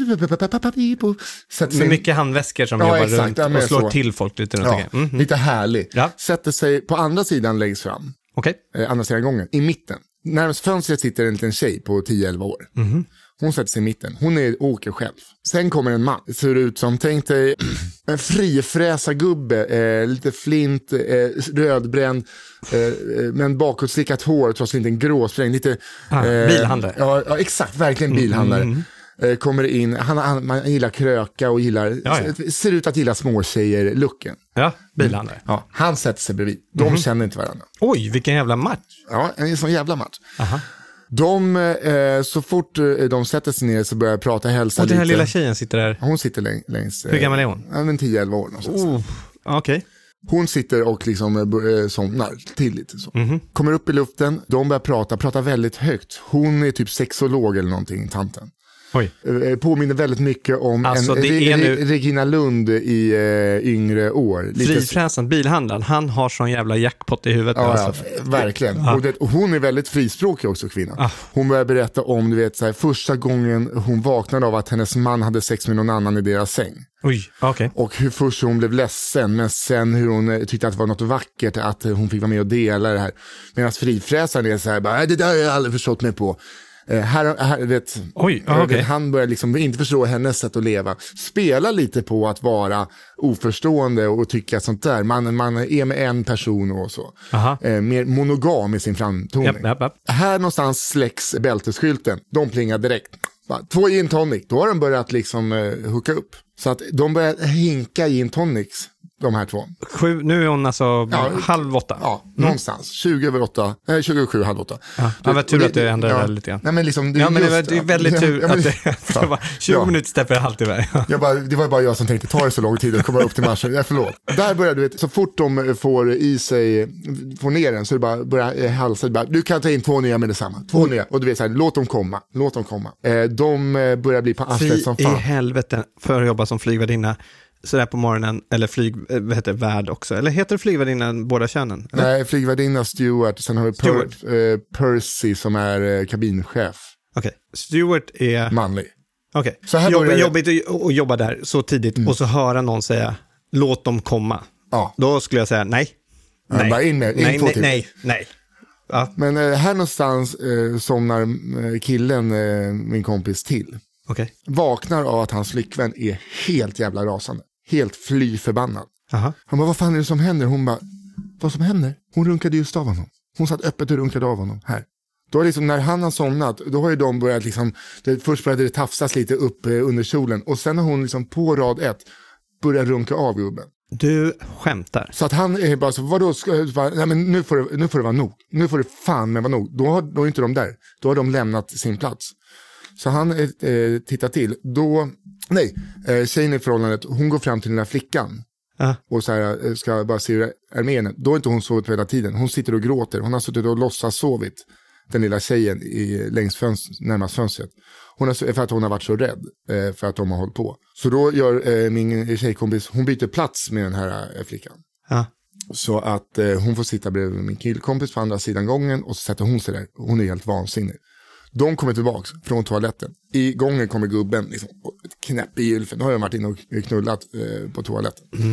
Med mycket handväskor som ja, jobbar exakt, runt och slår så. Till folk lite runt. Ja, mm-hmm. Lite härlig. Ja. Sätter sig på andra sidan längst fram. Okay. Eh, andra sidan gången, i mitten. Närmast fönstret sitter en liten tjej på tio elva år. Mm-hmm. Hon sätter sig i mitten. Hon är, åker själv. Sen kommer en man. Ser ut som, tänk dig, en frifräsargubbe. Eh, lite flint, eh, rödbränd. Eh, men bakåtslickat hår, trots inte en gråspräng. Lite, ah, eh, bilhandlare. Ja, ja, exakt. Verkligen bilhandlare. Mm. Eh, kommer in. Han, han, man gillar kröka och gillar... Ja, ja. Ser ut att gilla småtjejer-looken. Ja, bilhandlare. Mm. Ja, han sätter sig bredvid. De mm. känner inte varandra. Oj, vilken jävla match. Ja, en sån jävla match. Aha. De, eh, så fort eh, de sätter sig ner så börjar jag prata, hälsa lite. Och den här lite. Lilla tjejen sitter där? Hon sitter läng- längst. Hur gammal är hon? Ja, men tio elva år någonstans. Oh, okej. Okay. Hon sitter och liksom eh, somnar till lite så. Mm-hmm. Kommer upp i luften, de börjar prata, pratar väldigt högt. Hon är typ sexolog eller någonting, tanten. Oj. Eh, påminner väldigt mycket om alltså, en det Re- är nu... Re- Regina Lund i eh, yngre år. Frifräsaren, bilhandlaren, han har sån jävla jackpot i huvudet. Ja, alltså. ja verkligen. Ja. Och, det, och hon är väldigt frispråkig också, kvinnan. Ja. Hon börjar berätta om, du vet, så här, första gången hon vaknade av att hennes man hade sex med någon annan i deras säng. Oj, okay. Och hur först hon blev ledsen, men sen hur hon tyckte att det var något vackert att hon fick vara med och dela det här. Medan frifräsaren är så här, bara, det där har jag aldrig förstått mig på. Eh, här, här, vet, Oj, ah, okay. Han börjar liksom inte förstå hennes sätt att leva. Spela lite på att vara oförstående och tycka sånt där. Man, man är med en person och så. Eh, mer monogam i sin framtoning. Yep, yep, yep. Här någonstans släcks bältesskylten. De plingar direkt. Två gin tonic. Då har de börjat liksom eh, hooka upp. Så att de börjar hinka gin tonics. De här två. Sju, nu är hon alltså ja, halv åtta. Ja, mm. någonstans. tjugo över åtta. Nej, tjugo över sju, halv åtta. Ja, det var tur det, att du ändrade ja, det lite grann. Nej, men liksom, det, ja, men just, det, var, det är väldigt tur ja, men, att det, det var tjugo ja. minuter stepper halvt iväg. Jag bara, det var bara jag som tänkte, ta det så lång tid att komma upp till marschen. Jag förlåt. Där börjar du vet, så fort de får i sig, får ner den så är det bara, börjar halsa. Bara, du kan ta in två nya med detsamma. Två mm. nya. Och du vet så här, låt dem komma. Låt dem komma. Eh, de börjar bli på arslet som fan. I helvete för att jobba som flygvärdinna. Sådär på morgonen, eller flyg, vad heter det, värd också? Eller heter det flygvärdinnan båda könen? Eller? Nej, flygvärdinna Stewart. Sen har vi per, eh, Percy som är eh, kabinchef. Okej, okay. Stewart är... manlig. Okej, okay. Jobb, jag... jobbigt att jobba där så tidigt mm. och så höra någon säga, låt dem komma. Ja. Då skulle jag säga nej. Ja, nej. Bara in med, in nej, nej, nej, nej. Ja. Men eh, här någonstans eh, somnar eh, killen, eh, min kompis, till. Okay. Vaknar av att hans flickvän är helt jävla rasande. Helt fly förbannad. Aha. Han bara, vad fan är det som händer? Hon bara, vad som händer? Hon runkade just av honom. Hon satt öppet och runkade av honom. Här. Då är liksom, när han har somnat, då har ju de börjat liksom, det, först började det tafsas lite upp eh, under kjolen. Och sen har hon liksom på rad ett börjat runka av gubben. Du skämtar. Så att han är bara så, vadå, ska, bara, nej men nu får, det, nu får det vara nog. Nu får det fan med vara nog. Då, har, då är inte de där. Då har de lämnat sin plats. Så han eh, tittar till. Då, nej, eh, tjejen i förhållandet, hon går fram till den här flickan. Uh. Och så här, ska bara se hur är med henne. Då har inte hon sovit på hela tiden. Hon sitter och gråter. Hon har suttit och låtsas sovit. Den lilla tjejen i, längs fönster, närmast fönstret. Hon har, för att hon har varit så rädd. Eh, för att de har hållit på. Så då gör eh, min tjejkompis, hon byter plats med den här eh, flickan. Uh. Så att eh, hon får sitta bredvid min killkompis på andra sidan gången. Och så sätter hon sig där. Hon är helt vansinnig. De kommer tillbaka från toaletten. I gången kommer gubben liksom, ett knäpp i gylfen. Då har jag varit inne och knullat eh, på toaletten. Mm.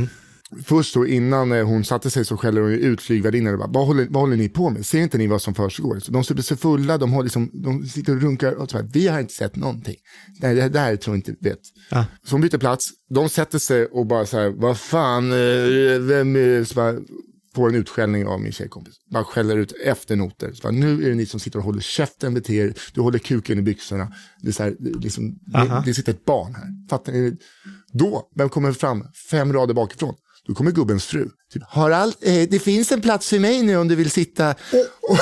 först då innan hon satte sig så skäller hon ut flygvärdinnan och bara, vad håller, vad håller ni på med? Ser inte ni vad som försiggår? Så de super sig fulla, de, har liksom, de sitter och runkar och så här, vi har inte sett någonting. Nej, det där tror jag inte vet. Ah. Så hon byter plats, de sätter sig och bara så här, vad fan, vem är, så bara, får en utskällning av min tjejkompis. Bara skäller ut efter noter. Så bara, nu är det ni som sitter och håller käften med er. Du håller kuken i byxorna. Det, är så här, liksom, det, det sitter ett barn här. Fattar ni? Då, vem kommer fram? Fem rader bakifrån. Då kommer gubbens fru. Typ, Harald, eh, det finns en plats för mig nu om du vill sitta. Oh.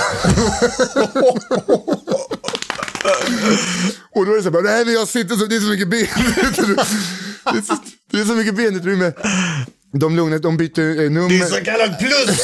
Och då är det så här, nej men jag sitter så, det är så mycket ben. det, är så, det är så mycket benutrymme. De lugnar, de byter nummer. Det är så kallad plus.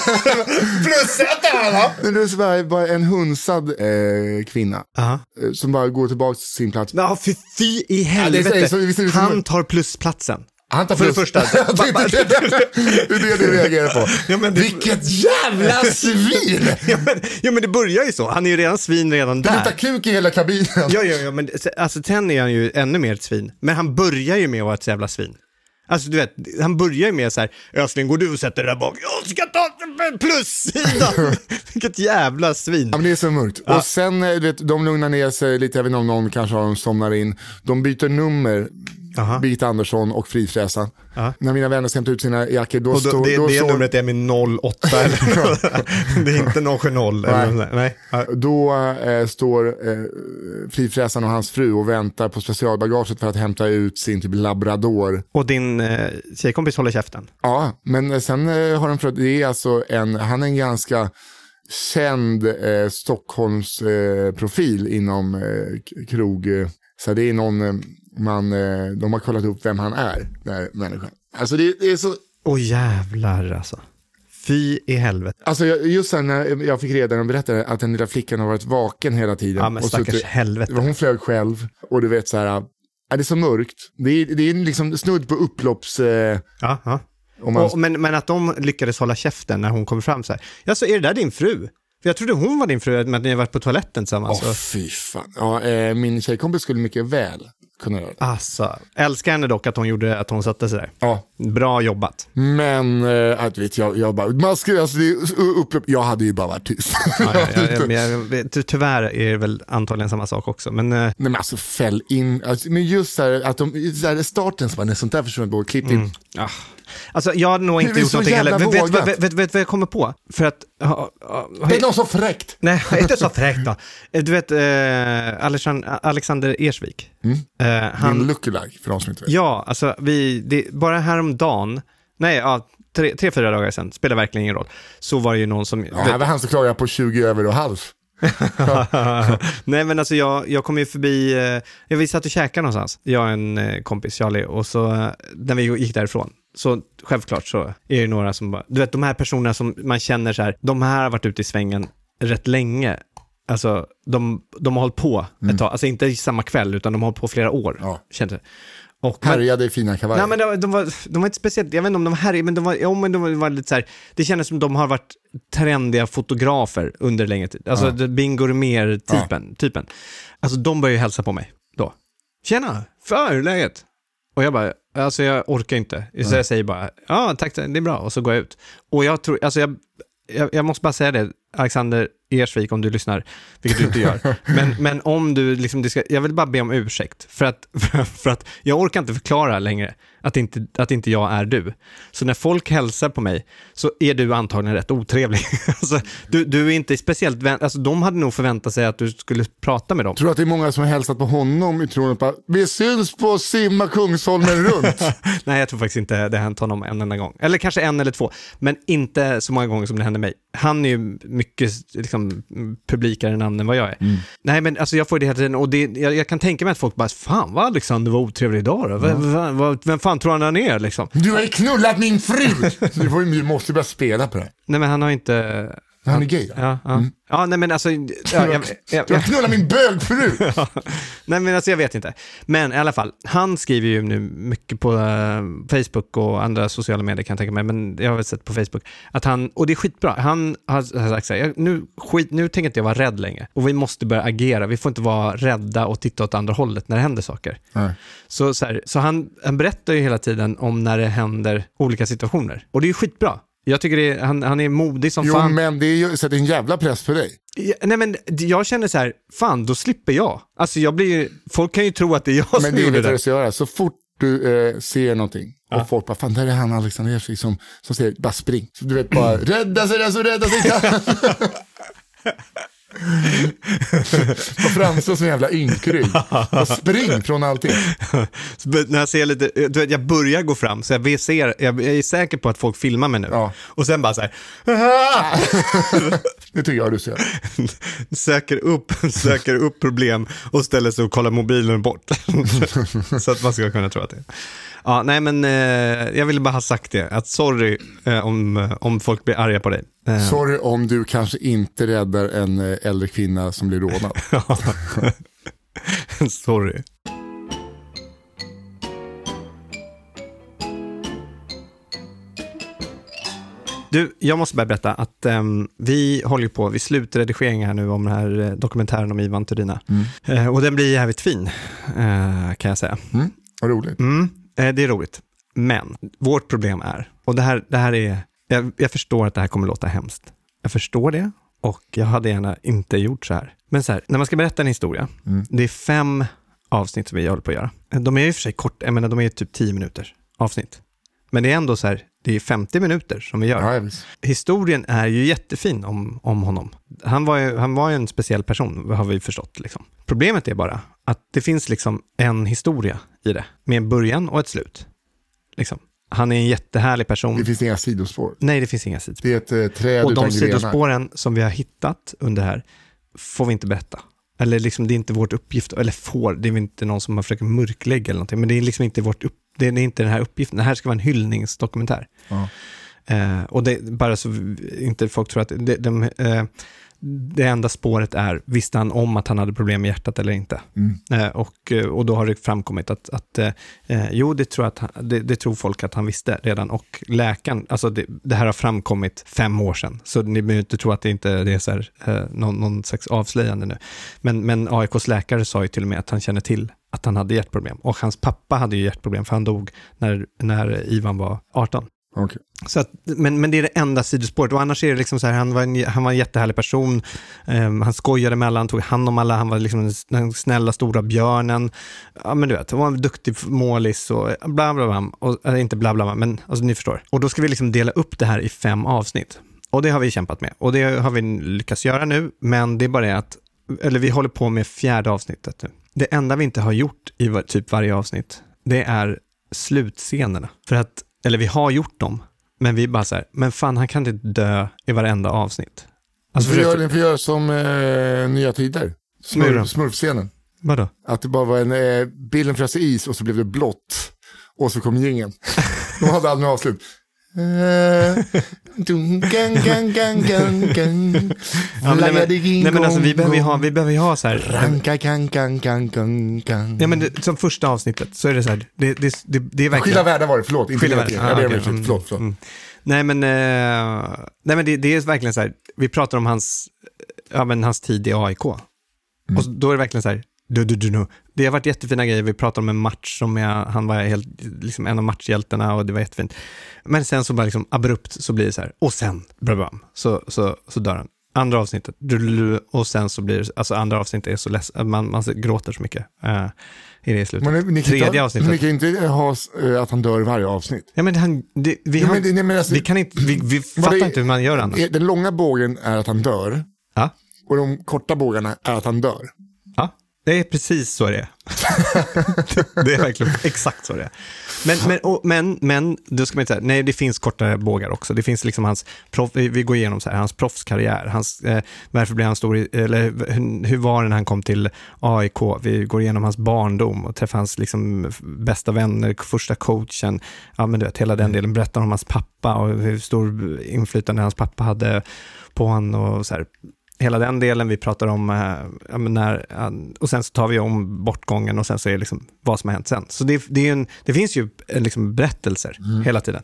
Plusätare, va? Men det är så bara, bara en hunsad eh, kvinna. Uh-huh. Som bara går tillbaka till sin plats. Ja, fy, fy i helvete. Ja, så, så, så, så, han tar plusplatsen. Han tar för plus. det första. det, är det, det, det är det du reagerar på. Ja, men det... Vilket jävla svin! ja, men, ja, men det börjar ju så. Han är ju redan svin redan där. Det luktar kuk i hela kabinen. Ja, ja, ja. Men alltså, sen är han ju ännu mer ett svin. Men han börjar ju med att vara ett jävla svin. Alltså du vet, han börjar ju med så här, Ösling, går du och sätter det där bak? Jag ska ta plussidan. Vilket jävla svin. Ja, men det är så mörkt. Ja. Och sen, du vet, de lugnar ner sig lite, även om någon kanske har de somnar in. De byter nummer. Aha. Birgitta Andersson och Frifräsan. Aha. När mina vänner ska hämta ut sina jackor, då, då står... Det, då det står... numret är med noll åtta eller det är inte noll sju noll. Nej. Nej. Då äh, står äh, Frifräsan och hans fru och väntar på specialbagaget för att hämta ut sin typ labrador. Och din äh, tjejkompis håller käften? Ja, men sen äh, har de för det är alltså en, han är en ganska känd äh, Stockholms äh, profil inom äh, krog. Äh, så det är någon... Äh, Man, de har kollat upp vem han är, den här människan. Alltså det, det är så... Åh oh, jävlar alltså. Fy i helvete. Alltså jag, just när jag fick reda och berättade att den lilla flickan har varit vaken hela tiden. Ja men stackars och så, helvete. Hon flög själv och du vet så här, är det så mörkt? Det är, det är liksom snudd på upplopps... Eh, ja, ja. Man... Och, men, men att de lyckades hålla käften när hon kom fram så här. Ja, så är det där din fru? För jag trodde hon var din fru, men att ni har varit på toaletten tillsammans. Åh oh, fy fan. Ja, eh, min tjejkompis skulle mycket väl kunna göra det. Alltså, älskar henne dock att hon gjorde att hon satte sig där. Ja. Bra jobbat. Men äh, att vet jag jag bara man ska alltså det upp jag hade ju bara varit tyst. Ja, ja, ja, jag, jag, tyvärr är det väl antagligen samma sak också, men äh... nej men alltså fäll in alltså, men just så här, att de så här, starten så var det sånt där försöker på klippt in. Mm. Ah. Alltså jag har nog inte gjort någonting heller. Vet du vet, vet, vet vad jag kommer på? För att ha, ha, ha, det är något så fräckt. Nej, inte så fräckt då. Du vet eh, Alexander, Alexander Ersvik. Mm. Eh, han Din lookalike för de som inte vet. Ja, alltså vi det, bara häromdagen. Nej, ja, tre, tre fyra dagar sedan spelar verkligen ingen roll. Så var det ju någon som ja, här var han så klagar på tjugo över och halv. Nej men alltså jag, jag kom ju förbi eh, jag vi satt och käkade någonstans. Jag och en eh, kompis Charlie och så eh, när vi gick därifrån så självklart så är det några som bara, du vet de här personerna som man känner så här, de här har varit ute i svängen rätt länge. Alltså de, de har hållit på mm. ett tag, alltså inte i samma kväll utan de har hållit på flera år. Ja. Kände och härjade i fina kavajer. Nej men de, de, var, de var inte speciellt, jag vet inte om de var härjade, men de var, ja, men de var, var lite så här, det kändes som de har varit trendiga fotografer under längre tid. Alltså ja. Bingo mer typen, ja. typen. Alltså de började ju hälsa på mig då. Tjena, för läget? Och jag bara, alltså jag orkar inte. Så jag säger bara, ja tack, det är bra. Och så går jag ut. Och jag tror, alltså jag, jag, jag måste bara säga det, Alexander Ersvik, om du lyssnar, vilket du inte gör. Men, men om du liksom, det ska, jag vill bara be om ursäkt. För att, för, för att jag orkar inte förklara längre att inte, att inte jag är du. Så när folk hälsar på mig så är du antagligen rätt otrevlig. Alltså, du, du är inte speciellt vän, alltså de hade nog förväntat sig att du skulle prata med dem. Tror du att det är många som har hälsat på honom i tron på vi syns på Simma Kungsholmen runt? Nej, jag tror faktiskt inte det har hänt honom en enda gång. Eller kanske en eller två. Men inte så många gånger som det hände mig. Han är ju mycket liksom, publikare namn än vad jag är. Mm. Nej, men alltså jag får det hela tiden. Och det, jag, jag kan tänka mig att folk bara, fan vad Alexander var otrevlig idag då. Vem, vem, vem, vem fan tror han han är liksom? Du har ju knullat min fru! Du, får, du måste börja spela på det. Nej, men han har inte... Han är gay. Ja, ja. Mm. ja nej men alltså... Ja, jag, jag, jag, jag knullar min bög förut. ja. Nej men alltså jag vet inte. Men i alla fall, han skriver ju nu mycket på uh, Facebook och andra sociala medier kan jag tänka mig, men jag har väl sett på Facebook att han, och det är skitbra, han har sagt så här, nu, skit, nu tänker inte jag vara rädd längre och vi måste börja agera, vi får inte vara rädda och titta åt andra hållet när det händer saker. Mm. Så, så, här, så han, han berättar ju hela tiden om när det händer olika situationer och det är ju skitbra. Jag tycker det är, han, han är modig som jo, fan. Jo, men det är ju så det är en jävla press på dig. Ja, nej, men jag känner så här, fan, då slipper jag. Alltså jag blir ju, folk kan ju tro att det är jag men som det gjorde det. Men det är det du ska göra. Så fort du eh, ser någonting ja. och folk bara, fan, där är han Alexander Ersvik som, som säger, bara spring. Så du vet bara, rädda sig den som rädda sig kan. På framstå som en jävla ynkrygg och spring från allting. När jag ser lite, du vet, jag börjar gå fram så jag ser, jag är säker på att folk filmar mig nu ja. och sen bara så här det tycker jag du ser. söker upp, söker upp problem och ställer sig och kollar mobilen bort så att man ska kunna tro att det är. Ja, nej men eh, jag ville bara ha sagt det, att sorry eh, om, om folk blir arga på dig. Eh. Sorry om du kanske inte räddar en eh, äldre kvinna som blir rånad. Sorry. Du, jag måste bara berätta att um, vi håller på, vi slutar redigeringen här nu om den här uh, dokumentären om Ivan Turina. Mm. Uh, och den blir jävligt fin, uh, kan jag säga. Mm. Vad roligt. Mm. Det är roligt, men vårt problem är, och det här, det här är, jag, jag förstår att det här kommer låta hemskt. Jag förstår det och jag hade gärna inte gjort så här. Men så här, när man ska berätta en historia, mm. det är fem avsnitt som vi håller på att göra. De är ju för sig kort, jag menar de är typ tio minuter avsnitt. Men det är ändå så här, det är femtio minuter som vi gör. Ja, historien är ju jättefin om, om honom. Han var ju, han var ju en speciell person, har vi förstått liksom. Problemet är bara att det finns liksom en historia i det. Med en början och ett slut. Liksom. Han är en jättehärlig person. Det finns inga sidospår. Nej, det finns inga sidospår. Det är ett eh, träd och utan de grenar. sidospåren som vi har hittat under här får vi inte berätta. Eller liksom, det är inte vårt uppgift. Eller får, det är inte någon som har försökt mörklägga eller någonting. Men det är liksom inte vårt upp, det är inte den här uppgiften. Det här ska vara en hyllningsdokumentär. Ja. Eh, och det bara så inte folk tror att det, de, eh, det enda spåret är, visste han om att han hade problem med hjärtat eller inte? Mm. Eh, och, och då har det framkommit att, att eh, jo, det tror, att han, det, det tror folk att han visste redan. Och läkaren, alltså det, det här har framkommit fem år sedan. Så ni behöver inte tro att det inte det är så här, eh, någon, någon slags avslöjande nu. Men, men A I K:s läkare sa ju till och med att han känner till att han hade hjärtproblem. Och hans pappa hade ju hjärtproblem för han dog när, när Ivan var arton. Okay. Så att, men, men det är det enda sidospåret. Och annars är det liksom så här, han var en, han var en jättehärlig person. Um, han skojade med alla, han tog hand om alla. Han var liksom den snälla stora björnen. Ja, men du vet, han var en duktig målis och bla bla bla. Och, eller inte bla bla, men alltså, ni förstår. Och då ska vi liksom dela upp det här i fem avsnitt. Och det har vi kämpat med. Och det har vi lyckats göra nu. Men det är bara det att, eller vi håller på med fjärde avsnittet nu. Det enda vi inte har gjort i var, typ varje avsnitt, det är slutscenerna. För att eller vi har gjort dem, men vi bara så här, men fan, han kan inte dö i varenda avsnitt. Alltså vi gör, för... gör som eh, Nya Tider. Smurf, smurfscenen. Vadå? Att det bara var en eh, bilden frös i is och så blev det blått. Och så kom gingen. De hade aldrig avslut. Nej men alltså vi behöver ju ha, vi behöver ju ha så här ranka kan kan kan kan kan. Ja men det, som första avsnittet så är det så här det det det, det är verkligen skilda världar var det, förlåt, inte skilda världar. Ah, okay. förlåt, förlåt, förlåt. Mm. Nej men eh, nej men det, det är verkligen så här, vi pratar om hans ja men hans tid i A I K. Mm. Och så, då är det verkligen så här du, du, du, du. Det har varit jättefina grejer. Vi pratar om en match som jag, han var helt, liksom en av matchhjältarna och det var jättefint. Men sen så bara liksom abrupt så blir det så här. Och sen, brabam, så, så, så dör han. Andra avsnittet, och sen så blir det, alltså andra avsnittet är så ledsen, man, man gråter så mycket uh, i det i slutet. Men ni, Tredje ta, avsnittet. Ni kan inte ha uh, att han dör i varje avsnitt. Ja men, han, det, vi, ja, men, det, nej, men alltså, vi kan inte, vi, vi fattar det, inte hur man gör annars. Den långa bågen är att han dör. Ja. Och de korta bågarna är att han dör. Ja. Det är precis så det är. Det är verkligen exakt så det är. Men, men, och, men, men då ska man inte säga, nej det finns kortare bågar också. Det finns liksom hans, proff, vi går igenom så här, hans proffskarriär. Hans, eh, varför blev han stor, i, eller hur, hur var det när han kom till A I K? Vi går igenom hans barndom och träffar hans liksom, bästa vänner, första coachen. Ja men du vet, hela den delen. Berättar om hans pappa och hur stor inflytande hans pappa hade på han och så här. Hela den delen vi pratar om äh, när, äh, och sen så tar vi om bortgången och sen så är det liksom vad som har hänt sen. Så det, det, är en, det finns ju liksom berättelser mm. hela tiden.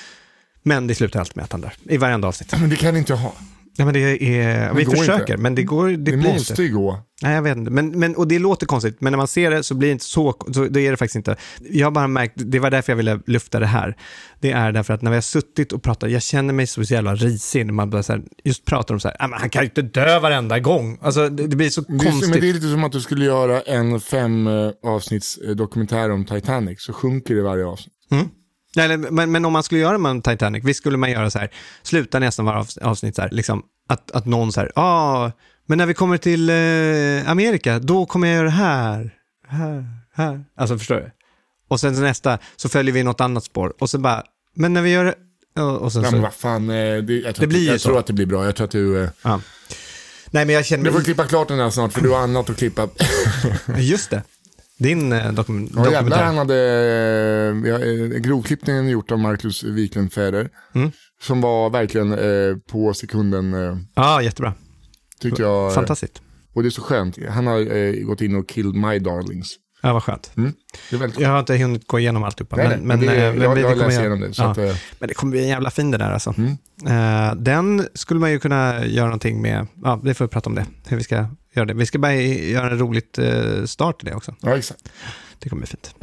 Men det slutar alltid med att han där i varenda avsnitt. Men det kan inte jag ha. Ja, men det är, det vi försöker, inte. men det går det, det blir måste inte. ju gå. Nej, jag vet inte. Men, men, och det låter konstigt, men när man ser det så blir det inte så, så då är det faktiskt inte. Jag har bara märkt, det var därför jag ville lyfta det här. Det är därför att när vi har suttit och pratat, jag känner mig så jävla risig när man bara så här, just pratar om så här, ah, men han kan ju inte dö varenda gång. Alltså det, det blir så det, konstigt. Men det är lite som att du skulle göra en fem eh, avsnitts eh, dokumentär om Titanic, så sjunker det varje avsnitt. Mm. Nej, men, men om man skulle göra med Titanic, visst skulle man göra så här, sluta nästan varje avsnitt så här, liksom att, att någon så här, ja, ah, men när vi kommer till eh, Amerika, då kommer jag göra det här, här, här. Alltså förstår du? Och sen nästa så följer vi något annat spår. Och så bara, men när vi gör det... Och sen ja, så, men vad fan, det, jag, tror, det blir jag så. tror att det blir bra. Jag tror att du... Ja. Nej, men jag känner... Du får klippa klart den här snart, för du har annat att klippa. Just det. Din eh, dokum- ja, dokumentär. Jävlar, han hade eh, grovklippningen gjort av Marcus Wiklund-Fäder. Mm. Som var verkligen eh, på sekunden. Ja, eh, ah, jättebra. Tyckte jag. Fantastiskt. Och det är så skönt. Han har eh, gått in och killed my darlings. Ja, vad skönt. Mm. Det är väldigt jag har inte hunnit gå igenom alltihopa. Nej, men, men, men, det, men, jag, men jag har läst jag, igenom det. Så ja, att, eh, men det kommer bli en jävla fin det där alltså. Mm. Uh, den skulle man ju kunna göra någonting med. Ja, vi får prata om det. Hur vi ska göra det. Vi ska bara göra en roligt uh, start i det också. Ja, exakt. Det kommer bli fint.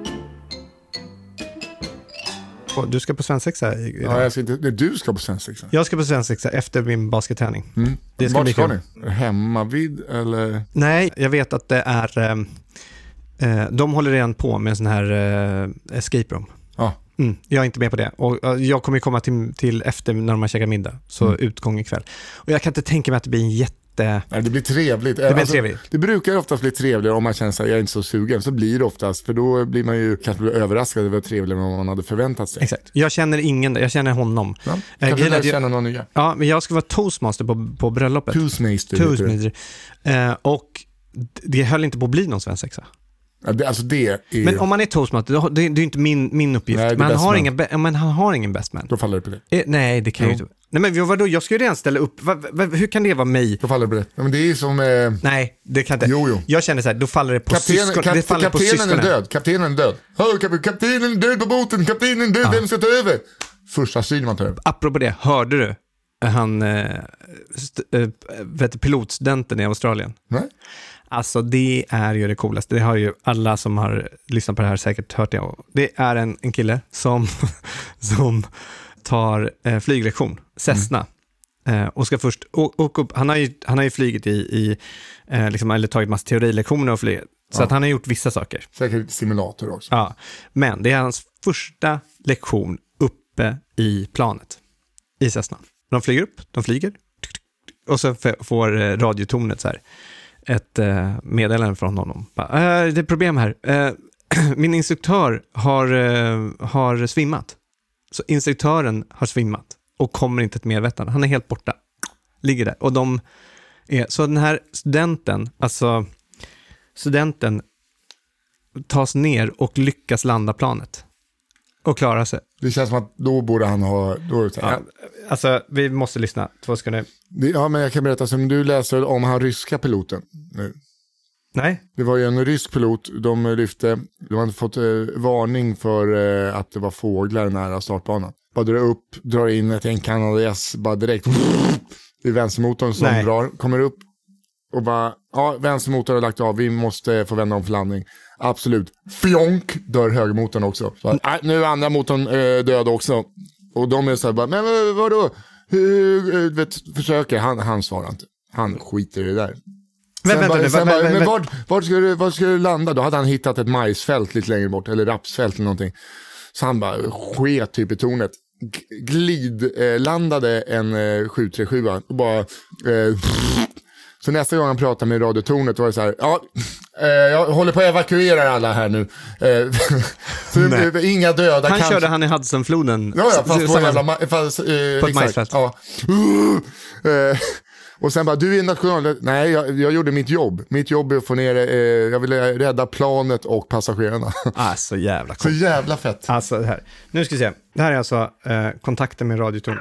Och du ska på svensexa idag. Ja, jag ska inte, nej, du ska på svensexa. Jag ska på svensexa efter min basketträning. Mm. Det ska Vart bli ska kul. ni? Hemma vid eller? Nej, jag vet att det är eh, de håller redan på med en sån här eh, escape room. Ja. Mm, jag är inte med på det. Och uh, jag kommer komma till, till efter när de har käkat middag. Så mm. utgång ikväll. Och jag kan inte tänka mig att det blir en jätte... Nej, det blir trevligt. Det, blir alltså, trevligt. Det brukar oftast bli trevligare om man känner sig jag är inte så sugen. Så blir det oftast. För då blir man ju kanske överraskad över trevligare än vad man hade förväntat sig. Exakt. Jag känner ingen, jag känner honom. Ja, kanske jag känner någon nya. Ja, men jag ska vara toastmaster på, på bröllopet. Toastmaster. Toastmaster. Eh, och det höll inte på att bli någon svensexa. Ja, det, alltså det är... Men om man är toastmaster, det, det är inte min, min uppgift. Nej, men, han har man. ingen, men han har ingen best man. Då faller det på det. Eh, nej, det kan jo. ju inte. Nej, men vadå? Jag ska ju redan ställa upp. Va, va, hur kan det vara mig? Då faller det på det. Ja, men det är som... Eh... Nej, det kan inte. Jo, jo. Jag känner så här, då faller det på Kapten, syskon. kap, det faller kaptenen på syskonen. är död. Kaptenen är död. Hör, kap, kaptenen är död på båten. Kaptenen är död. Ja. Vem ska ta över? Första synen man tar över. Apropå det, hörde du han eh, st- äh, vet, pilotstudenten i Australien? Nej. Alltså det är ju det coolaste. Det har ju alla som har lyssnat på det här säkert hört det. Det är en, en kille som, som tar eh, flyglektion, Cessna. Mm. Eh, och ska först åka upp. Han har ju, han har ju flygit i, i eh, liksom, eller tagit massa teorilektioner och flyget. Så ja. att han har gjort vissa saker. Säkert simulator också. Ja, men det är hans första lektion uppe i planet. I Cessna. De flyger upp, de flyger. Och så får radiotornet så här ett eh, meddelande från honom. Bara, äh, det är problem här. Äh, min instruktör har, äh, har svimmat. Så instruktören har svimmat och kommer inte ett medvetande. Han är helt borta. Ligger där. Och de är, så den här studenten, alltså studenten tas ner och lyckas landa planet. Och klara sig. Det känns som att då borde han ha... Då, ja, alltså, vi måste lyssna. Två sekunder. Det, ja, men jag kan berätta som du läser om han ryska piloten nu. Nej. Det var ju en rysk pilot. De lyfte... De hade fått eh, varning för eh, att det var fåglar nära startbanan. Bara drar upp, drar in ett en kanadagäss bara direkt. Det är vänstermotorn som Nej. drar. Kommer upp och bara... Ja, vänstermotorn har lagt av. Vi måste få vända om för landning. Absolut. Fjonk dör högermotorn också. Så, äh, nu är andra motorn äh, död också. Och de är så här bara, men vad, vadå? Hur, vet, försöker. Han, han svarar inte. Han skiter i det där. Men, sen vänta, bara, sen men, bara, men, men vart, vart, ska du, vart ska du landa? Då hade han hittat ett majsfält lite längre bort. Eller rapsfält eller någonting. Så han bara sket typ i tornet. Glid, eh, landade en eh, sju tre sju och bara... Eh, Så nästa gång han pratade med radiotornet var det så här, ja, eh, jag håller på att evakuera alla här nu. Eh, så det blev inga döda. Han kanske. körde han i Hudsonfloden. Ja, ja, fast på en jävla ma- fast, eh, på ett majsfält. Ja. Uh, eh, och sen bara, du är national. Nej, jag, jag gjorde mitt jobb. Mitt jobb är att få ner, eh, jag ville rädda planet och passagerarna. Ah, så jävla Så jävla fett. Alltså det här. Nu ska vi se. Det här är alltså eh, kontakten med radiotorn.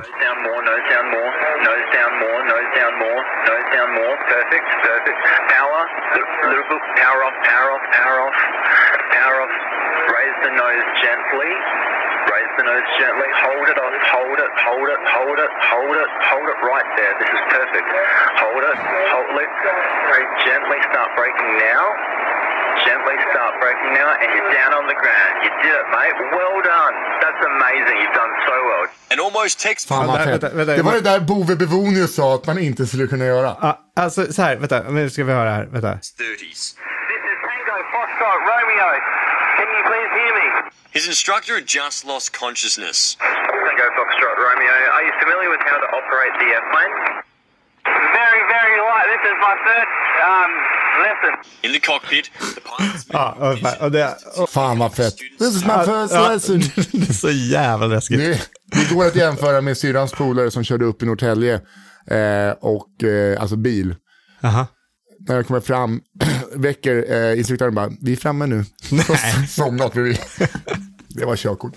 Perfect, perfect. Power, little bit, power off, power off, power off, power off. Raise the nose gently, raise the nose gently. Hold it on, hold it, hold it, hold it, hold it, hold it right there. This is perfect. Hold it, hold it. Very gently start braking now. Gently start braking now, and you're down on the ground. You did it, mate. Well done. That's amazing. You've done so well. And almost text. Fan vad fett. Det var det där Bove Bevonius sa att man inte skulle kunna göra. Ah, alltså så här, vänta, nu ska vi höra här, vänta. thirties. This is Tango Foxtrot Romeo. Can you please hear me? His instructor had just lost consciousness. Tango Foxtrot Romeo. Are you familiar with how to operate the airplane? Very, very light. This is my first um, lesson. In the cockpit, the pilots... Ja, och det... Och, fan vad fett. This is my first ja, lesson. Det är så jävla läskigt. Det, det går att jämföra med syrrans polare som körde upp i Norrtälje. Eh, och, eh, alltså bil. Aha. När jag kommer fram, väcker eh, instruktören bara, vi är framme nu. Nej. Somnat vi. Det var körkort.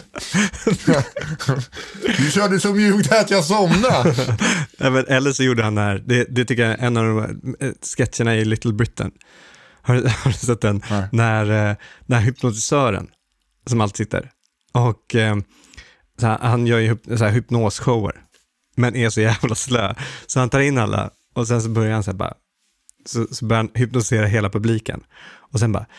Du körde så mjukt att jag somnade. Eller så gjorde han det här. Det, det tycker jag är en av de sketcherna i Little Britain. Har, har du sett den? Nej. När, när hypnotisören som alltid sitter. Och så här, han gör ju så här hypnosshower. Men är så jävla slö. Så han tar in alla. Och sen så börjar han så här bara. Så, så börjar han hypnotisera hela publiken. Och sen bara.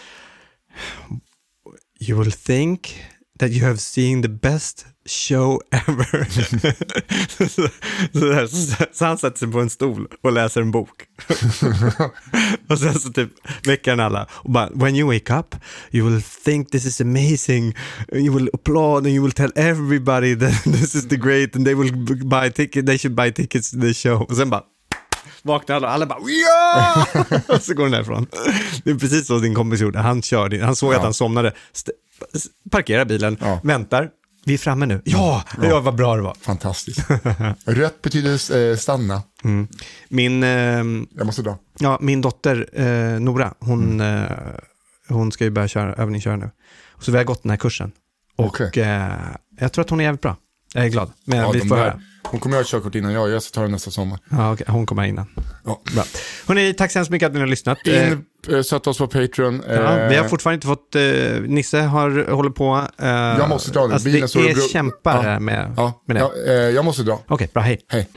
You will think that you have seen the best show ever. så, så, där, så, så han sätter sig på en stol och läser en bok. Och sen så typ väcker han alla. Och bara, when you wake up, you will think this is amazing. You will applaud and you will tell everybody that this is the great and they will buy tickets. They should buy tickets to the show. Och sen bara vaknar alla, alla bara ja! Och så går den därifrån. Det är precis så din kompis gjorde. Han körde, han såg ja. att han somnade. St- parkerar bilen, ja. väntar. Vi är framme nu. Ja, ja. ja, vad bra det var. Fantastiskt. Rött betyder eh, stanna. Mm. Min eh, jag måste dra. Ja, min dotter eh, Nora, hon mm. eh, hon ska ju börja köra övningsköra nu. Och så vi har gått den här kursen. Och okay. eh, jag tror att hon är jävligt bra. Jag är glad. Men ja, vi får höra. Hon kommer att ha körkort innan jag, jag ska ta den nästa sommar. Ja, okay. Hon kommer innan. Ja. Bra. Hörrni, tack så hemskt mycket att ni har lyssnat. In, äh, satt oss på Patreon. Ja, äh, vi har fortfarande inte fått, äh, Nisse har håller på. Äh, jag måste dra den. Alltså, det är bro- kämpar ja. med, ja. med det. Ja, äh, jag måste dra. Okej, okay, bra, hej. Hej.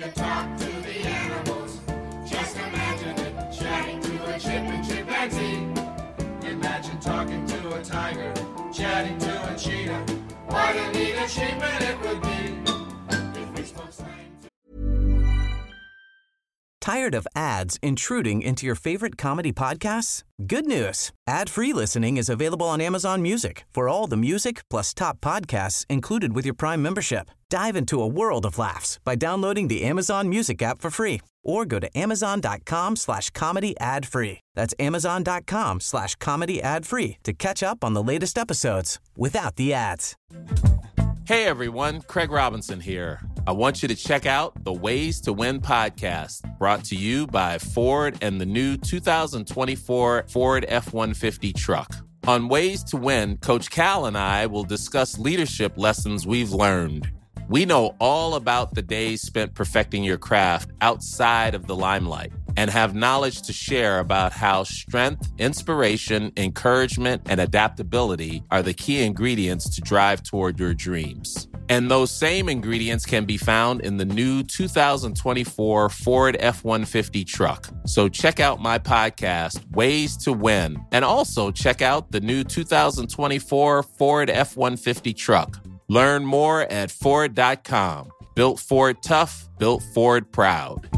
Chatting to a cheetah. What a neat achievement it would be if we spoke slang. Tired of ads intruding into your favorite comedy podcasts? Good news. Ad-free listening is available on Amazon Music for all the music plus top podcasts included with your Prime membership. Dive into a world of laughs by downloading the Amazon Music app for free or go to amazon.com slash comedy ad free. That's amazon.com slash comedy ad free to catch up on the latest episodes without the ads. Hey everyone, Craig Robinson here. I want you to check out the Ways to Win podcast, brought to you by Ford and the new two thousand twenty-four Ford F one fifty truck. On Ways to Win, Coach Cal and I will discuss leadership lessons we've learned. We know all about the days spent perfecting your craft outside of the limelight and have knowledge to share about how strength, inspiration, encouragement, and adaptability are the key ingredients to drive toward your dreams. And those same ingredients can be found in the new two thousand twenty-four Ford F one fifty truck. So check out my podcast, Ways to Win, and also check out the new two thousand twenty-four Ford F one fifty truck. Learn more at Ford dot com. Built Ford tough, built Ford proud.